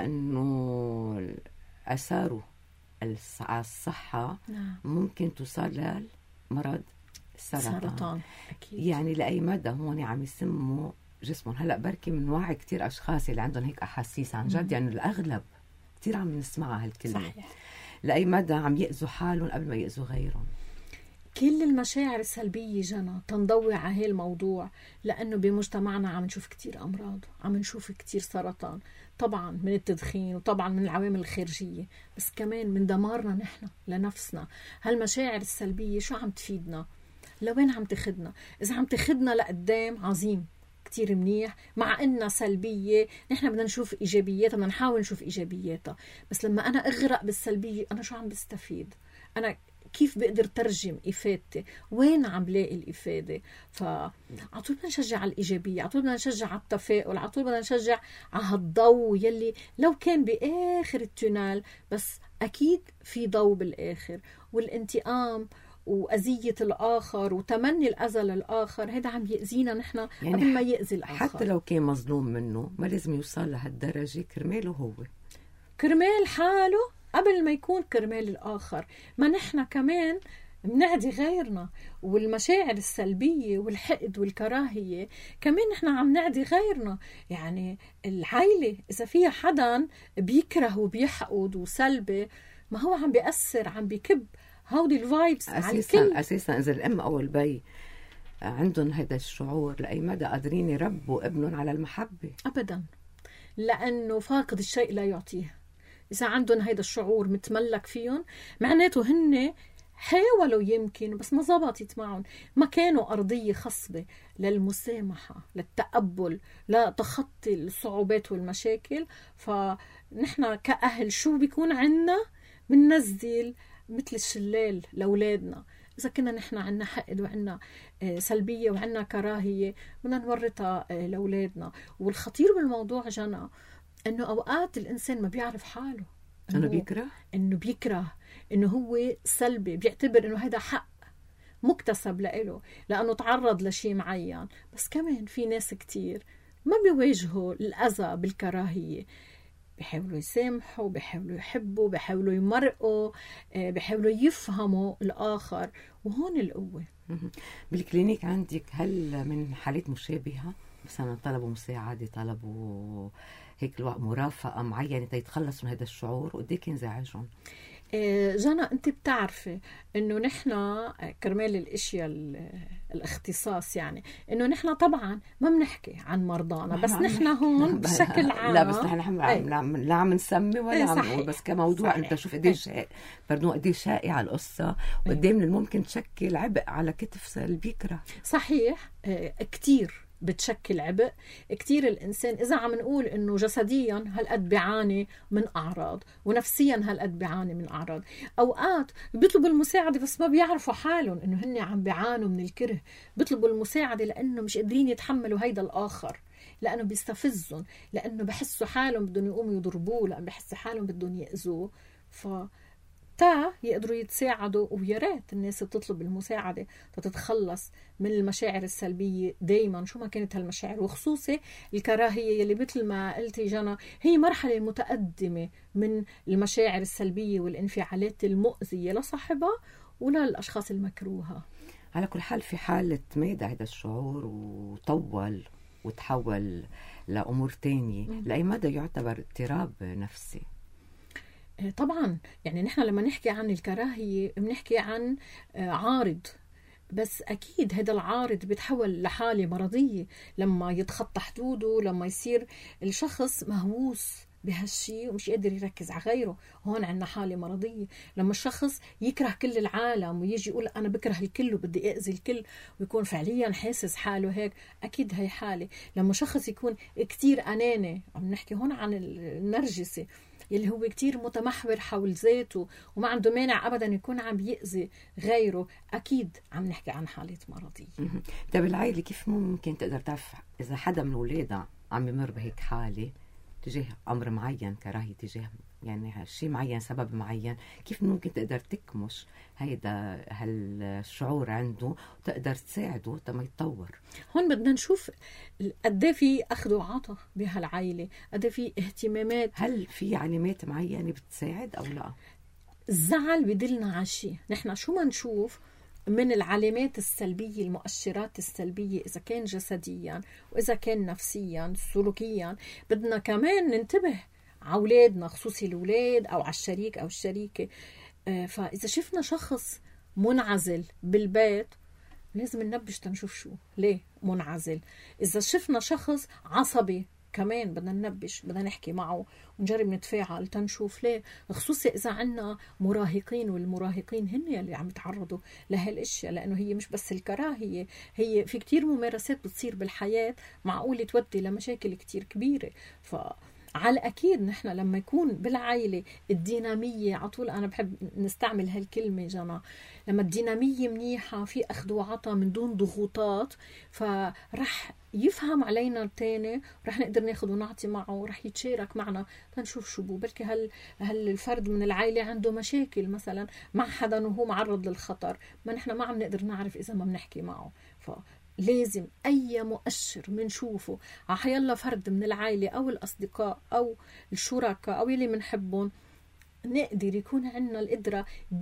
إنه أثاره على الصحة ممكن توصل للمرض السرطان. أكيد. يعني لأي مدى هون عم يسموا جسمهم. هلأ بركي من وعي كتير أشخاص اللي عندهم هيك أحاسيس عن جد، يعني الأغلب كتير عم نسمعها هالكلمة. صحيح. لأي مدى عم يأذوا حالهم قبل ما يأذوا غيرهم. كل المشاعر السلبية جنى تنضوي على هاي الموضوع، لأنه بمجتمعنا عم نشوف كتير أمراض، عم نشوف كتير سرطان، طبعا من التدخين وطبعا من العوامل الخارجية، بس كمان من دمارنا نحن لنفسنا. هالمشاعر السلبية شو عم تفيدنا؟ لوين عم تخدنا؟ إذا عم تخدنا لقدام عظيم كتير منيح، مع إنها سلبية نحن بدنا نشوف إيجابياتها، بدنا نحاول نشوف إيجابياتها. بس لما أنا أغرق بالسلبية أنا شو عم بستفيد؟ أنا كيف بقدر ترجم إفادتي؟ وين عم بلاقي الإفادة؟ فعطول بدنا نشجع على الإيجابية، عطول بدنا نشجع على التفاؤل، عطول بدنا نشجع على هالضوء يلي لو كان بآخر التونال بس أكيد في ضوء بالآخر. والانتقام وأذية الآخر وتمني الأذى للآخر هذا عم يأذينا نحن يعني قبل ما يأذي الآخر. حتى لو كان مظلوم منه ما لازم يوصل لهالدرجة كرماله هو، كرمال حاله قبل ما يكون كرمال الآخر. ما نحن كمان بنعدي غيرنا، والمشاعر السلبية والحقد والكراهية كمان نحن عم نعدي غيرنا. يعني العائلة إذا فيها حدا بيكره وبيحقد وسلبي ما هو عم بيأثر، عم بيكب هودي الفايبس على الكل. أساسا إذا الأم أو البي عندهم هذا الشعور لأي مدى قادرين يربوا ابنهم على المحبة؟ أبدا، لأنه فاقد الشيء لا يعطيه. إذا عندهم هذا الشعور متملك فيهم معناته هن حاولوا يمكن بس ما زبطت معهم، ما كانوا أرضية خصبة للمسامحة، للتقبل، لتخطي الصعوبات والمشاكل. فنحن كأهل شو بيكون عنا؟ بننزل مثل الشلال لأولادنا. إذا كنا نحن عنا حقد وعنا سلبية وعنا كراهية بدنا نورطها لأولادنا. والخطير بالموضوع جنى إنه أوقات الإنسان ما بيعرف حاله، إنه بيكره إنه بيكره إنه هو سلبي، بيعتبر إنه هذا حق مكتسب لإله لأنه تعرض لشيء معين. بس كمان في ناس كتير ما بيواجهوا الأذى بالكراهية، بيحاولوا يسامحوا، بيحاولوا يحبوا، بيحاولوا يمرقوا، بيحاولوا يفهموا الآخر. وهون القوة. بالكلينيك عندك هل من حالات مشابهة مثلا طلبوا مساعدة، طلبوا هيك مرافقة معينة تيتخلص من هذا الشعور وقديك ينزعجهم؟ جانا انت بتعرفي انه نحن كرمال الاشياء الاختصاص، يعني انه نحن طبعا ما بنحكي عن مرضانا، بس نحن هون بشكل عام لا بس نحن لا عم نسمي ولا عم نقول، بس كموضوع انت شوف قديش بردو قديش شائعة القصة وقديه من الممكن تشكل عبء على كتف اللي بيكره. صحيح كتير بتشكل عبء. كتير الإنسان إذا عم نقول إنه جسديا هالقد بيعاني من أعراض ونفسيا هالقد بيعاني من أعراض، أوقات بيطلبوا المساعدة بس ما بيعرفوا حالهم إنه هن عم بيعانوا من الكره، بيطلبوا المساعدة لأنه مش قادرين يتحملوا هيدا الآخر، لأنه بيستفزهم، لأنه بحسوا حالهم بدهم يقوموا يضربوه، لأنه بحسوا حالهم بدهم يأذوه. ف تا يقدروا يتساعدوا. ويا ريت الناس بتطلب المساعدة تتخلص من المشاعر السلبية دايما شو ما كانت هالمشاعر، وخصوصي الكراهية اللي مثل ما قلتي جنى هي مرحلة متقدمة من المشاعر السلبية والانفعالات المؤذية لصاحبها وللأشخاص المكروهة. على كل حال في حالة ميدة هذا الشعور وطول وتحول لأمور تانية، لأي مدى يعتبر اضطراب نفسي؟ طبعا يعني نحن لما نحكي عن الكراهية بنحكي عن عارض، بس أكيد هذا العارض بيتحول لحالة مرضية لما يتخطى حدوده، لما يصير الشخص مهووس بهالشي ومش قادر يركز على غيره. هون عنا حالة مرضية. لما الشخص يكره كل العالم ويجي يقول أنا بكره الكل وبدي أذي الكل ويكون فعليا حاسس حاله هيك، أكيد هي حالة. لما شخص يكون كتير أناني، عم نحكي هون عن النرجسي يلي هو كتير متمحور حول ذاته وما عنده مانع أبدا يكون عم بيأذي غيره، أكيد عم نحكي عن حالة مرضية. طيب العائلة كيف ممكن تقدر تعرف إذا حدا من أولادها عم يمر بهيك حالة تجاه أمر معين، كراهية تجاه يعني شيء معين، سبب معين، كيف ممكن تقدر تكمش هيدا هالشعور عنده وتقدر تساعده تما يتطور؟ هون بدنا نشوف قد في أخذ وعطاء بهالعائلة، قد في اهتمامات، هل في علامات معينة بتساعد أو لا؟ الزعل بدلنا على شيء. نحن شو ما نشوف من العلامات السلبية، المؤشرات السلبية، إذا كان جسديا وإذا كان نفسيا سلوكيا، بدنا كمان ننتبه على أولادنا، خصوصي الأولاد أو على الشريك أو الشريكة. فإذا شفنا شخص منعزل بالبيت لازم ننبش تنشوف شو ليه منعزل. إذا شفنا شخص عصبي كمان بدنا ننبش، بدنا نحكي معه ونجرب نتفاعل تنشوف ليه، خصوصي إذا عنا مراهقين، والمراهقين هن اللي عم يتعرضوا لهالاشياء، لأنه هي مش بس الكراهية، هي في كتير ممارسات بتصير بالحياة معقولة تودي لمشاكل كتير كبيرة. ف على أكيد نحن لما يكون بالعائلة الدينامية، عطول أنا بحب نستعمل هالكلمة جنا، لما الدينامية منيحة في أخذ وعطاء من دون ضغوطات، فرح يفهم علينا التاني، رح نقدر ناخد ونعطي معه، رح يتشارك معنا تنشوف شو بو. بلكي هل, هل الفرد من العائلة عنده مشاكل مثلا مع حدا وهو معرض للخطر، ما نحن ما عم نقدر نعرف إذا ما بنحكي معه. ف لازم أي مؤشر منشوفه على حيالله فرد من العائلة أو الأصدقاء أو الشركاء أو يلي منحبهم، نقدر يكون عندنا القدرة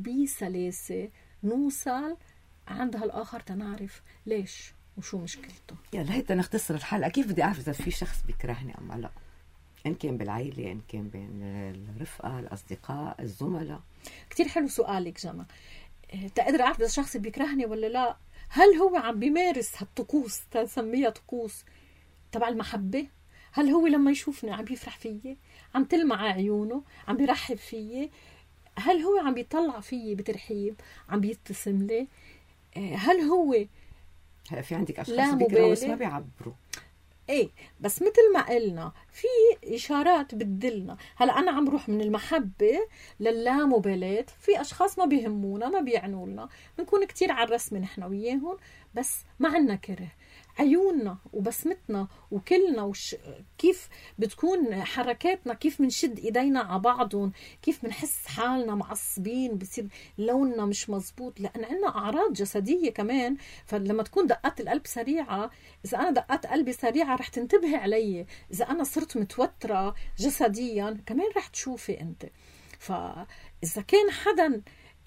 بسلاسة نوصل عند هالآخر تنعرف ليش وشو مشكلته. يلا هيدا نختصر الحلقة. كيف بدي أعرف إذا في شخص بيكرهني أم لا؟ إن كان بالعائلة، إن كان بين الرفقة، الأصدقاء، الزملاء. كتير حلو سؤالك جمع. تقدر أعرف إذا شخص بيكرهني ولا لا؟ هل هو عم بيمارس هالطقوس، تسميها طقوس تبع المحبة؟ هل هو لما يشوفني عم بيفرح فيي، عم تلمع عيونه، عم بيرحب فيي؟ هل هو عم بيطلع فيي بترحيب، عم بيبتسم لي؟ هل هو هلا في عندك أشخاص بيكرهوا بس ما بيعبروا؟ ايه بس مثل ما قلنا في اشارات بتدلنا. هلا انا عم روح من المحبه للامبالاه، في اشخاص ما بيهمونا ما بيعنوا لنا، بنكون كتير على الرسم نحن وياهم بس ما عنا كره. عيوننا وبسمتنا وكلنا وش كيف بتكون حركاتنا، كيف منشد ايدينا على بعضهم، كيف منحس حالنا معصبين، بصير لوننا مش مزبوط، لان عنا اعراض جسديه كمان. فلما تكون دقات القلب سريعه، اذا انا دقات قلبي سريعه رح تنتبهي علي، اذا انا صرت متوتره جسديا كمان رح تشوفي انت. فاذا كان حدا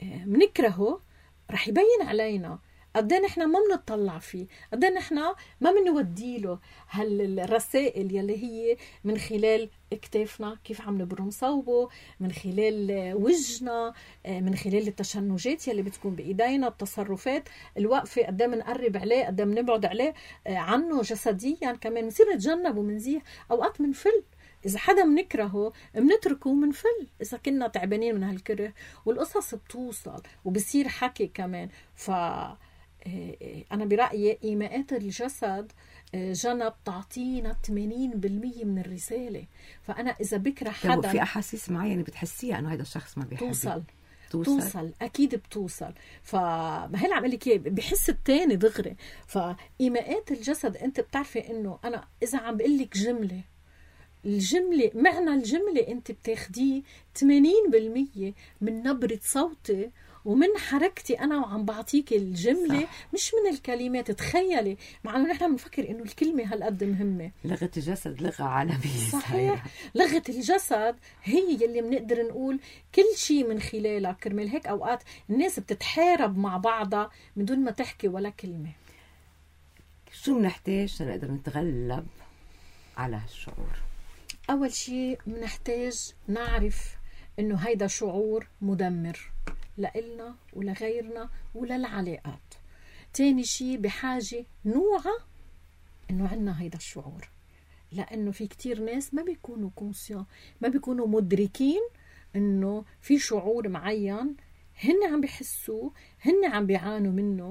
منكرهه رح يبين علينا قد ايه نحن ما بنطلع فيه، قد ايه نحن ما بنودي له هالرسائل يلي هي من خلال اكتافنا، كيف عم نبرم صوبه، من خلال وجهنا، من خلال التشنجات يلي بتكون بايدينا، التصرفات، الوقفه، قد ايه بنقرب عليه، قد ايه بنبعد عليه عنه جسديا. كمان بنصير نتجنب ومنزيح، اوقات منفل. إذا حدا منكرهه منتركه ومنفل إذا كنا تعبانين من هالكره، والقصص بتوصل وبصير حكي كمان. ف أنا برأيي إيماءات الجسد جنى بتعطينا ثمانين بالمية من الرسالة. فأنا إذا بكره حدا في أحاسيس معينة بتحسيها إنه هذا الشخص ما بيحبك، توصل توصل, توصل. أكيد بتوصل. فما هلا عم لك إيه، بحس التاني دغري. فإيماءات الجسد أنت بتعرفي إنه أنا إذا عم بقول لك جملة، الجملة معنى الجملة أنت بتاخديه ثمانين بالمية من نبرة صوتي ومن حركتي أنا وعم بعطيك الجملة، صح. مش من الكلمات. تخيلي، مع أنه نحن بنفكر إنه الكلمة هالقد مهمة. لغة الجسد لغة عالمية. صحيح. لغة الجسد هي يلي بنقدر نقول كل شيء من خلالها. كرمال هيك أوقات الناس بتتحارب مع بعضها من دون ما تحكي ولا كلمة. شو بنحتاج لنقدر نتغلب على هالشعور؟ أول شيء بنحتاج نعرف إنه هيدا شعور مدمر لإلنا ولغيرنا وللعلاقات. تاني شيء بحاجة نوعى إنه عنا هيدا الشعور، لأنه في كتير ناس ما بيكونوا كونسيون، ما بيكونوا مدركين إنه في شعور معين هن عم بيحسوا، هن عم بيعانوا منه.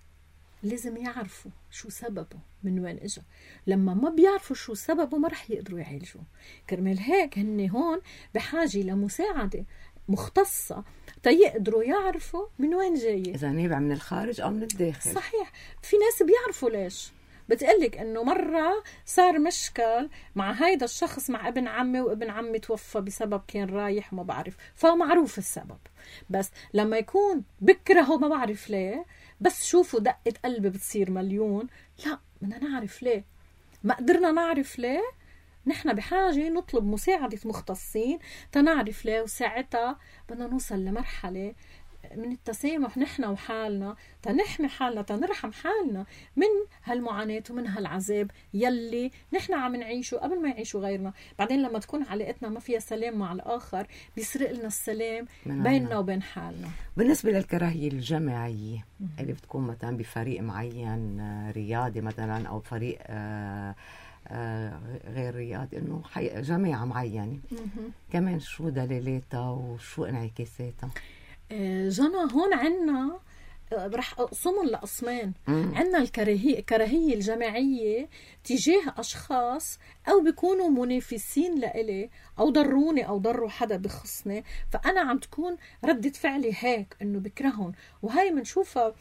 لازم يعرفوا شو سببه، من وين اجى. لما ما بيعرفوا شو سببه ما رح يقدروا يعالجوه. كرمال هيك هن هون بحاجة لمساعدة مختصة تيقدروا يعرفوا من وين جاي، إذا نابع من الخارج أو من الداخل. صحيح. في ناس بيعرفوا ليش. بتقلك إنه مرة صار مشكل مع هيدا الشخص مع ابن عمي، وابن عمي توفى بسبب كان رايح وما بعرف، فمعروف السبب. بس لما يكون بكرهه ما بعرف ليه، بس شوفوا دقة قلبي بتصير مليون، لا بدنا نعرف ليه. ما قدرنا نعرف ليه، نحن بحاجة نطلب مساعدة مختصين تنعرف ليه. وساعتها بدنا نوصل لمرحلة من التسامح نحن وحالنا، تنحمي حالنا، تنرحم حالنا من هالمعاناة ومن هالعذاب يلي نحن عم نعيشه قبل ما يعيشوا غيرنا. بعدين لما تكون علاقتنا ما فيها سلام مع الآخر بيسرق لنا السلام بيننا وبين حالنا. بالنسبة للكراهية الجماعية اللي بتكون مثلا بفريق معين رياضي مثلا أو فريق آه آه غير رياضي، إنه جماعة معينة، كمان شو دلالاتها وشو انعكاساتها؟ جنى هون عنا رح أقسمهم لقسمين. عنا الكراهية الكراهية الجماعية تجاه أشخاص أو بيكونوا منافسين لإلي أو ضروني أو ضروا حدا بخصني، فأنا عم تكون ردة فعلي هيك إنه بكرههم. وهي منشوفها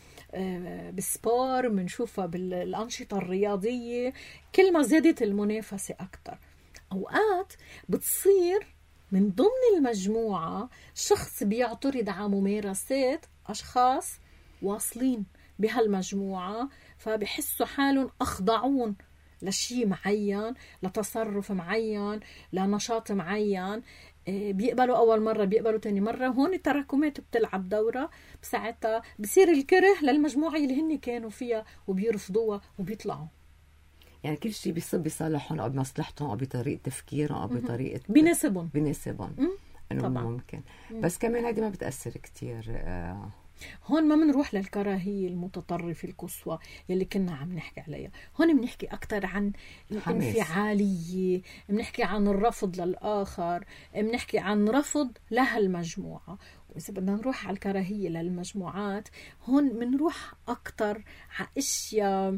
بالسبور، منشوفها بالأنشطة الرياضية. كل ما زادت المنافسة أكتر، أوقات بتصير من ضمن المجموعة شخص بيعترض على ممارسات أشخاص واصلين بهالمجموعة، فبحسوا حالهم أخضعون لشيء معين، لتصرف معين، لنشاط معين. بيقبلوا أول مرة، بيقبلوا تاني مرة. هون التراكمات بتلعب دورة. بساعتها بصير الكره للمجموعة اللي هن كانوا فيها وبيرفضوها وبيطلعوا. يعني كل شيء بيصب بصالحهم أو بمصلحتهم أو بطريقة تفكيرهم أو بطريقة بيناسبهم بيناسبهم إنه ممكن. بس كمان هذه ما بتأثر كتير. آه هون ما منروح للكراهية المتطرفة القصوى يلي كنا عم نحكي عليها. هون بنحكي أكتر عن الانفعالية، بنحكي عن الرفض للآخر، بنحكي عن رفض لها المجموعة. وإذا بدنا نروح على الكراهية للمجموعات، هون بنروح أكتر على أشياء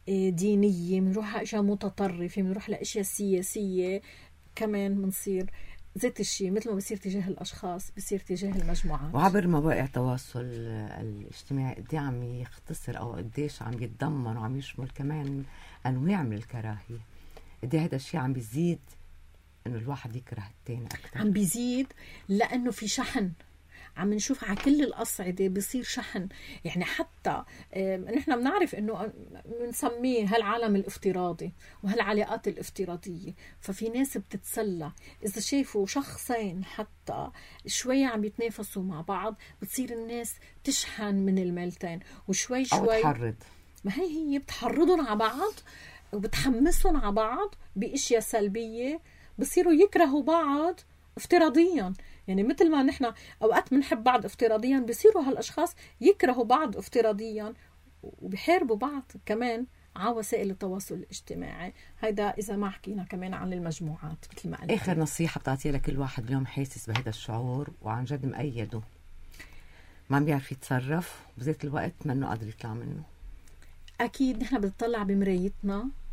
دينية، بنروح على أشياء متطرفة، بنروح لأشياء سياسية. كمان بنصير ذات الشيء مثل ما بصير تجاه الأشخاص بصير تجاه المجموعات. وعبر مواقع التواصل الاجتماعي قديه عم يختصر أو قديش عم يتضمن وعم يشمل كمان أنواع من الكراهية. قديه هذا الشيء عم بيزيد إنه الواحد يكره التاني أكتر. عم بيزيد لأنه في شحن، عم نشوف على كل الأصعدة بيصير شحن. يعني حتى نحن بنعرف إنه بنسميه هالعالم الافتراضي وهالعلاقات الافتراضية. ففي ناس بتتسلى إذا شافوا شخصين حتى شوية عم يتنافسوا مع بعض، بتصير الناس تشحن من الميلتين وشوي شوي أو تحرض. ما هي هي بتحرضهم على بعض وبتحمسهم على بعض بأشياء سلبية، بصيروا يكرهوا بعض افتراضيا. يعني مثل ما نحن أوقات بنحب بعض افتراضيا، بيصيروا هالأشخاص يكرهوا بعض افتراضيا وبيحاربوا بعض كمان على وسائل التواصل الاجتماعي. هيدا إذا ما حكينا كمان عن المجموعات مثل ما قلت. آخر نصيحة بتعطيها لكل واحد اليوم حاسس بهذا الشعور وعن جد مقيده، ما عم بيعرف يتصرف بذات الوقت ما إنه قادر يطلع منه؟ أكيد نحن بنطلع بمرايتنا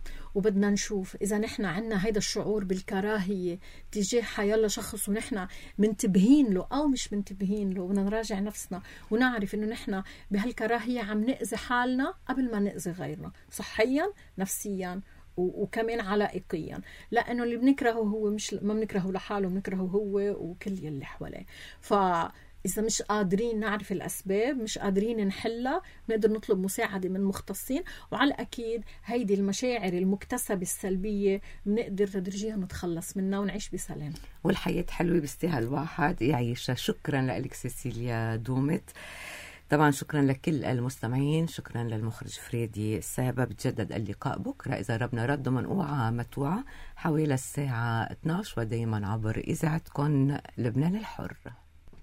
وبدنا نشوف إذا نحن عنا هيدا الشعور بالكراهية تجاه حيالله شخص ونحن منتبهين له أو مش منتبهين له، بدنا نراجع نفسنا ونعرف إنه نحن بهالكراهية عم نأذي حالنا قبل ما نأذي غيرنا، صحيا نفسيا وكمان علائقيا، لأنه اللي بنكرهه هو مش ما بنكرهه لحاله، بنكرهه هو وكل يلي حواليه. فإذا مش قادرين نعرف الأسباب، مش قادرين نحلها، بنقدر نطلب مساعدة من مختصين. وعلى الأكيد هيدي المشاعر المكتسبة السلبية بنقدر تدريجيا نتخلص منها ونعيش بسلام. والحياة حلوة بيستاهل الواحد يعيشها. شكرا لك سيسيليا دومت. طبعا شكرا لكل المستمعين، شكرا للمخرج فريدي السابة. بتجدد اللقاء بكرة إذا ربنا رد منقوعة متوعة حوالي الساعة اثنعش ودايما عبر إذاعتكم لبنان الحر.